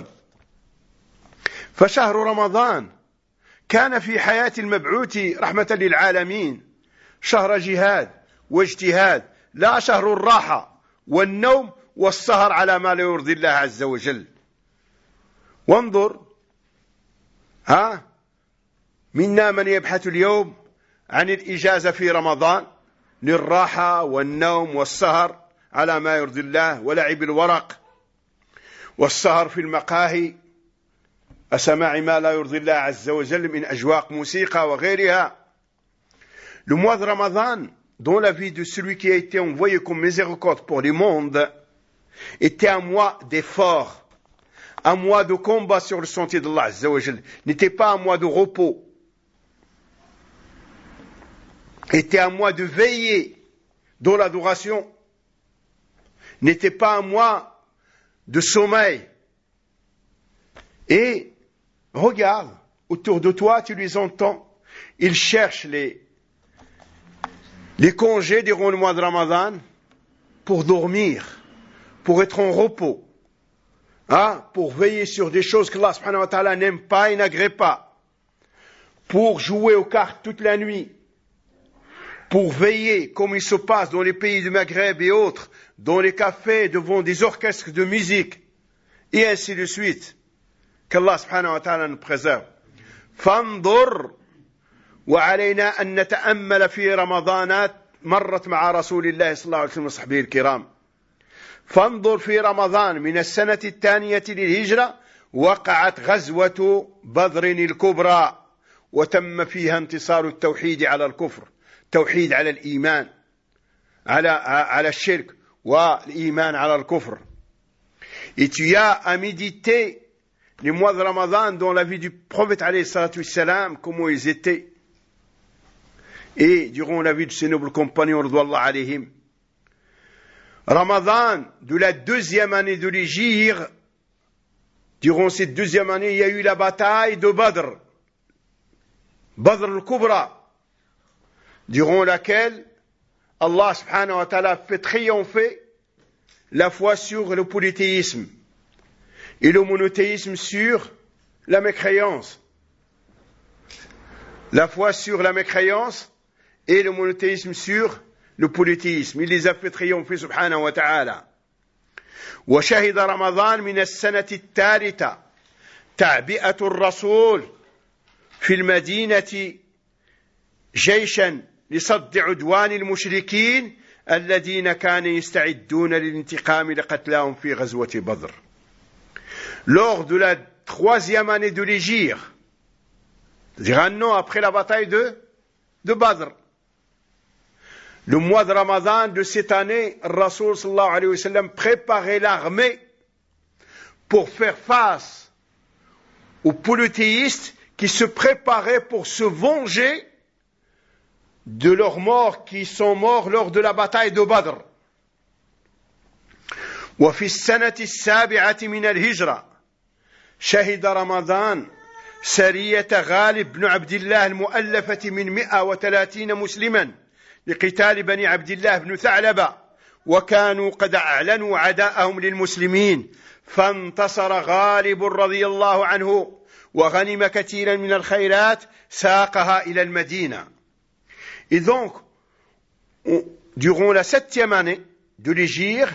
فشهر رمضان كان في حياة المبعوث رحمة للعالمين شهر جهاد واجتهاد، لا شهر الراحة والنوم والسهر على ما لا يرضي الله عز وجل. وانظر ها منا من يبحث اليوم عن الإجازة في رمضان للراحة والنوم والسهر على ما يرضي الله ولعب الورق والسهر في المقاهي أسماع ما لا يرضي الله عز وجل من أجواق موسيقى وغيرها. Le mois de Ramadan, dans la vie de celui qui a été envoyé comme miséricorde pour le monde, était un mois d'effort, un mois de combat sur le sentier d'Allah Azza wa Jal, n'était pas un mois de repos, était un mois de veiller dans l'adoration, n'était pas un mois de sommeil. Et regarde autour de toi, tu les entends, ils cherchent les, les congés durant le mois de Ramadan pour dormir, pour être en repos, hein, pour veiller sur des choses que Allah subhanahu wa ta'ala n'aime pas et n'agrée pas, pour jouer aux cartes toute la nuit, pour veiller comme il se passe dans les pays du Maghreb et autres, dans les cafés devant des orchestres de musique, et ainsi de suite. Qu'Allah subhanahu wa ta'ala nous préserve. فانظر وعلينا أن نتأمل في رمضانات مرت مع رسول الله صلى الله عليه وسلم وصحبه الكرام. فانظر في رمضان من السنة الثانية للهجرة وقعت غزوة بدر الكبرى وتم فيها انتصار التوحيد على الكفر، توحيد على الإيمان، على على الشرك، والإيمان على الكفر. Et tu as à méditer les mois de Ramadan dans la vie du prophète alayhi salatu wassalam, comment ils étaient, et durant la vie de ses nobles compagnons radouallahu alayhim. Ramadan de la deuxième année de l'Hégire, durant cette deuxième année, il y a eu la bataille de Badr, Badr al-Kubra, durant laquelle Allah subhanahu wa ta'ala fait triompher la foi sur le polythéisme et le monothéisme sur la mécréance. La foi sur la mécréance et le monothéisme sur le polythéisme. Il les a fait triompher subhanahu wa ta'ala. وشهد رمضان من السنة الثالثة تعبئة الرسول في المدينة جيشا لصد عدوان المشركين الذين كانوا يستعدون للانتقام لقتلاهم في غزوة بدر. Lors de la troisième année de l'Hégire, c'est-à-dire un an après la bataille de, de Badr, le mois de Ramadan de cette année, Rasoul sallallahu alayhi wa sallam préparait l'armée pour faire face aux polythéistes qui se préparaient pour se venger de leurs morts qui sont morts lors de la bataille de Badr. وفي السنة السابعة من الهجرة شهد رمضان سرية غالب بن عبد الله المؤلفة من مئة وثلاثين مسلما لقتال بني عبد الله بن ثعلبة، وكانوا قد أعلنوا عداءهم للمسلمين، فانتصر غالب رضي الله عنه وغنم كثيرا من الخيرات ساقها إلى المدينة. Et donc, on, durant la septième année de l'Hégire,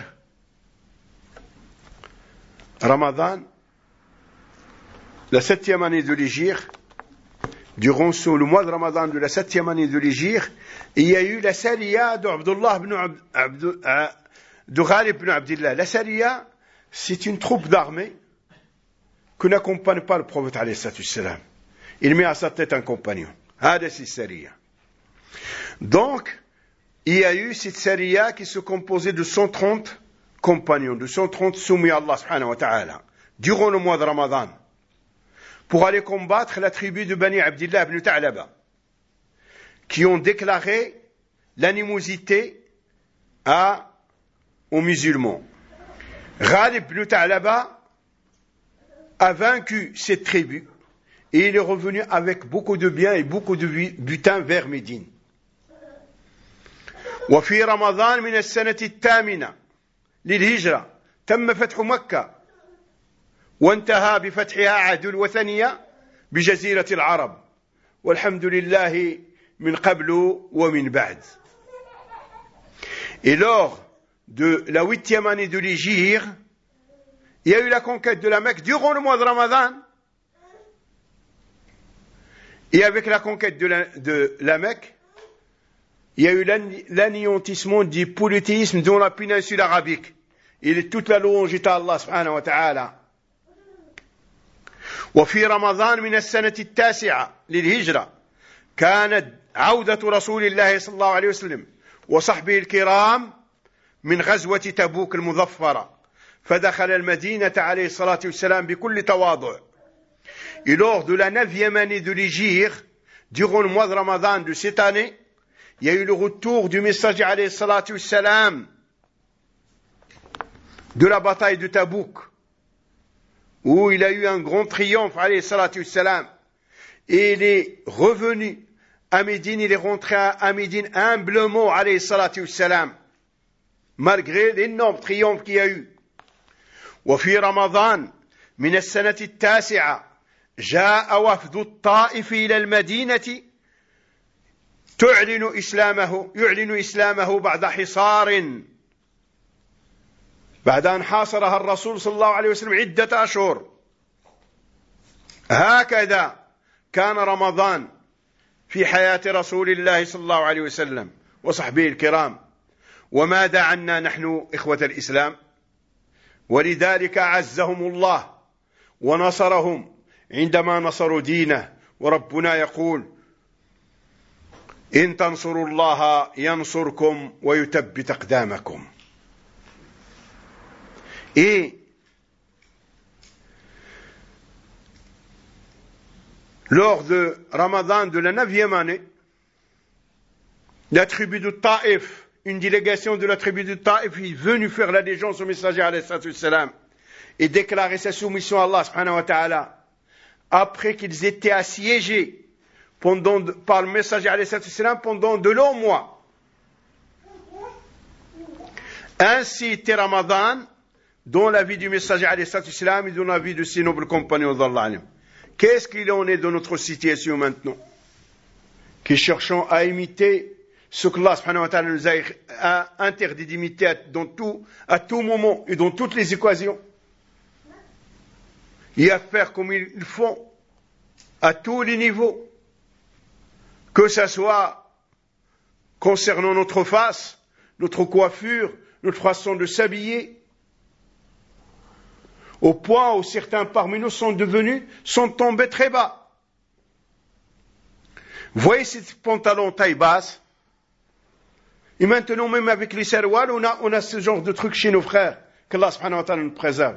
Ramadan, la septième année de l'Hégire, durant ce, le mois de Ramadan de la septième année de l'Hégire, il y a eu la Sariya de Abdullah ibn Abd, de Ghalib ibn Abdillah. La Sariya, c'est une troupe d'armée que n'accompagne pas le prophète alayhi salatu wassalam. Il met à sa tête un compagnon. Hada c'est Sariya. Donc, il y a eu cette Sariya qui se composait de cent trente compagnons, de cent trente soumis à Allah subhanahu wa ta'ala, durant le mois de Ramadan, pour aller combattre la tribu de Bani Abdillah ibn Tha'laba, qui ont déclaré l'animosité à, aux musulmans. Ghalib ibn Tha'laba a vaincu cette tribu et il est revenu avec beaucoup de biens et beaucoup de butin vers Médine. وفي رمضان من السنة الثامنة للهجرة تم فتح مكة وانتهى بفتحها عهد الوثنية بجزيرة العرب والحمد لله من قبل ومن بعد. Et lors de la huitième année de l'Hégire, il y a eu la conquête de la Mecque durant le mois de Ramadan. Et avec la conquête de la, de la Mecque, il y a eu l'anéantissement du polythéisme dans la péninsule arabique. Et toute la louange est à Allah subhanahu wa ta'ala. وفي رمضان من السنة التاسعة للهجرة كانت عودة رسول الله صلى الله عليه وسلم وصحبه الكرام من غزوة تبوك المظفرة فدخل المدينة عليه الصلاة والسلام بكل تواضع. Et lors de la neuvième année de l'Hégire, durant le mois de Ramadan de cette année, il y a eu le retour du messager alayhi salatu wassalam de la bataille de Tabouk, où il a eu un grand triomphe alayhi salatu wassalam, et il est revenu à Médine, il est rentré à Médine humblement alayhi salatu wassalam, malgré l'énorme triomphe qu'il y a eu. وفي رمضان من السنة التاسعة جاء وفد الطائف إلى المدينة تعلن إسلامه يعلن إسلامه بعد حصار بعد أن حاصرها الرسول صلى الله عليه وسلم عدة أشهر. هكذا كان رمضان في حياة رسول الله صلى الله عليه وسلم وصحبه الكرام. وماذا عنا نحن إخوة الإسلام؟ ولذلك أعزهم الله ونصرهم عندما نصروا دينه وربنا يقول إن تنصروا الله ينصركم ويثبت أقدامكم. Et lors de Ramadan de la neuvième année, la tribu de Taïf, une délégation de la tribu de Taïf est venue faire l'allégeance au messager alayhi salatu wassalam et déclarer sa soumission à Allah subhanahu wa ta'ala après qu'ils étaient assiégés pendant, par le messager alayhi salatu wassalam pendant de longs mois. Ainsi était Ramadan dans la vie du messager alayhi salatu wassalam et dans la vie de ses nobles compagnons d'Allah. Qu'est-ce qu'il en est de notre situation maintenant? Qui cherchons à imiter ce que Allah subhanahu wa ta'ala nous a interdit d'imiter dans tout, à tout moment et dans toutes les occasions. Et à faire comme ils font à tous les niveaux. Que ce soit concernant notre face, notre coiffure, notre façon de s'habiller, au point où certains parmi nous sont devenus, sont tombés très bas. Voyez ces pantalons taille basse. Et maintenant, même avec les serwals, on a, on a ce genre de trucs chez nos frères, que Allah subhanahu wa ta'ala nous préserve.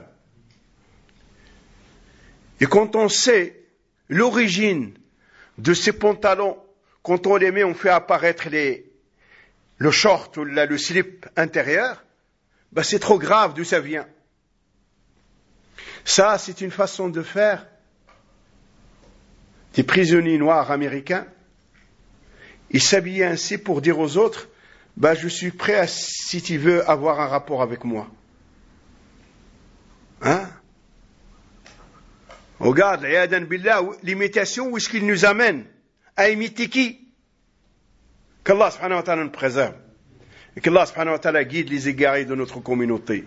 Et quand on sait l'origine de ces pantalons, quand on les met, on fait apparaître les, le short ou la, le slip intérieur, ben c'est trop grave d'où ça vient. Ça, c'est une façon de faire des prisonniers noirs américains. Ils s'habillaient ainsi pour dire aux autres, bah, je suis prêt à, si tu veux, avoir un rapport avec moi. Hein? Regarde, l'imitation, où est-ce qu'il nous amène? À imiter qui? Qu'Allah subhanahu wa ta'ala nous préserve. Et qu'Allah subhanahu wa ta'ala guide les égarés de notre communauté.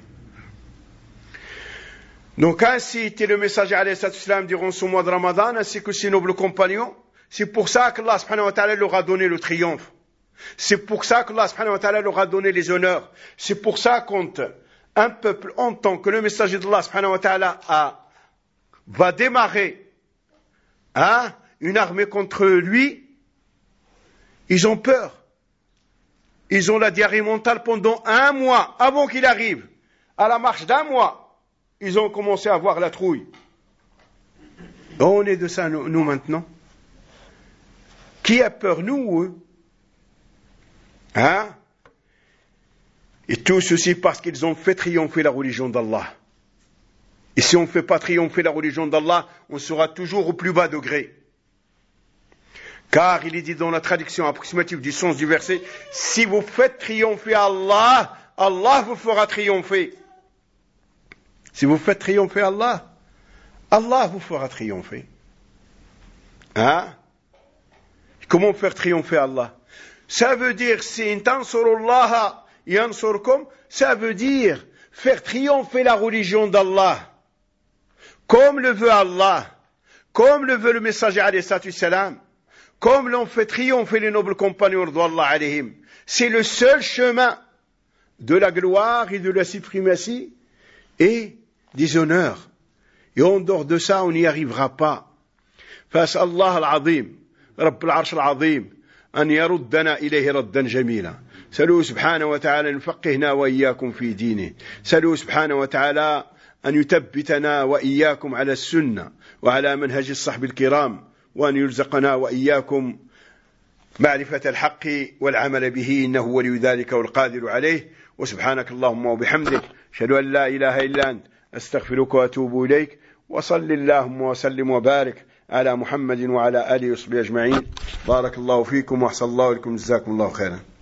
Donc ainsi était le messager alayhi salatu wassalam durant ce mois de Ramadan, ainsi que ses nobles compagnons. C'est pour ça qu'Allah subhanahu wa ta'ala leur a donné le triomphe. C'est pour ça qu'Allah subhanahu wa ta'ala leur a donné les honneurs. C'est pour ça quand un peuple entend que le messager d'Allah subhanahu wa ta'ala a, va démarrer hein, une armée contre lui, ils ont peur. Ils ont la diarrhée mentale pendant un mois, avant qu'il arrive. À la marche d'un mois, ils ont commencé à avoir la trouille. On est de ça, nous, nous maintenant. Qui a peur, nous ou eux? Hein? Et tout ceci parce qu'ils ont fait triompher la religion d'Allah. Et si on ne fait pas triompher la religion d'Allah, on sera toujours au plus bas degré. Car il est dit dans la traduction approximative du sens du verset, si vous faites triompher Allah, Allah vous fera triompher. Si vous faites triompher Allah, Allah vous fera triompher. Hein? Comment faire triompher Allah? Ça veut dire, si tansurullaha yansurkum, ça veut dire faire triompher la religion d'Allah. Comme le veut Allah, comme le veut le messager alayhi salatu wassalam, comme l'ont fait triompher les nobles compagnons d'Allah alayhim. C'est le seul chemin de la gloire et de la suprématie et des honneurs. Et en dehors de ça, on n'y arrivera pas. فأسأل الله العظيم رب العرش العظيم أن يردنا إليه ردا جميلا. سألوه سبحانه وتعالى أن يفقهنا وإياكم في دينه. سألوه سبحانه وتعالى أن يثبتنا وإياكم على السنة وعلى منهج الصحب الكرام، وأن يرزقنا وإياكم معرفة الحق والعمل به، إنه ولي ذلك والقادر عليه. وسبحانك اللهم وبحمدك أشهد أن لا إله إلا أنت أستغفرك وأتوب إليك. وصل اللهم وسلم وبارك على محمد وعلى آله وصحبه أجمعين. بارك الله فيكم وأحسن الله إليكم، جزاكم الله خيرا.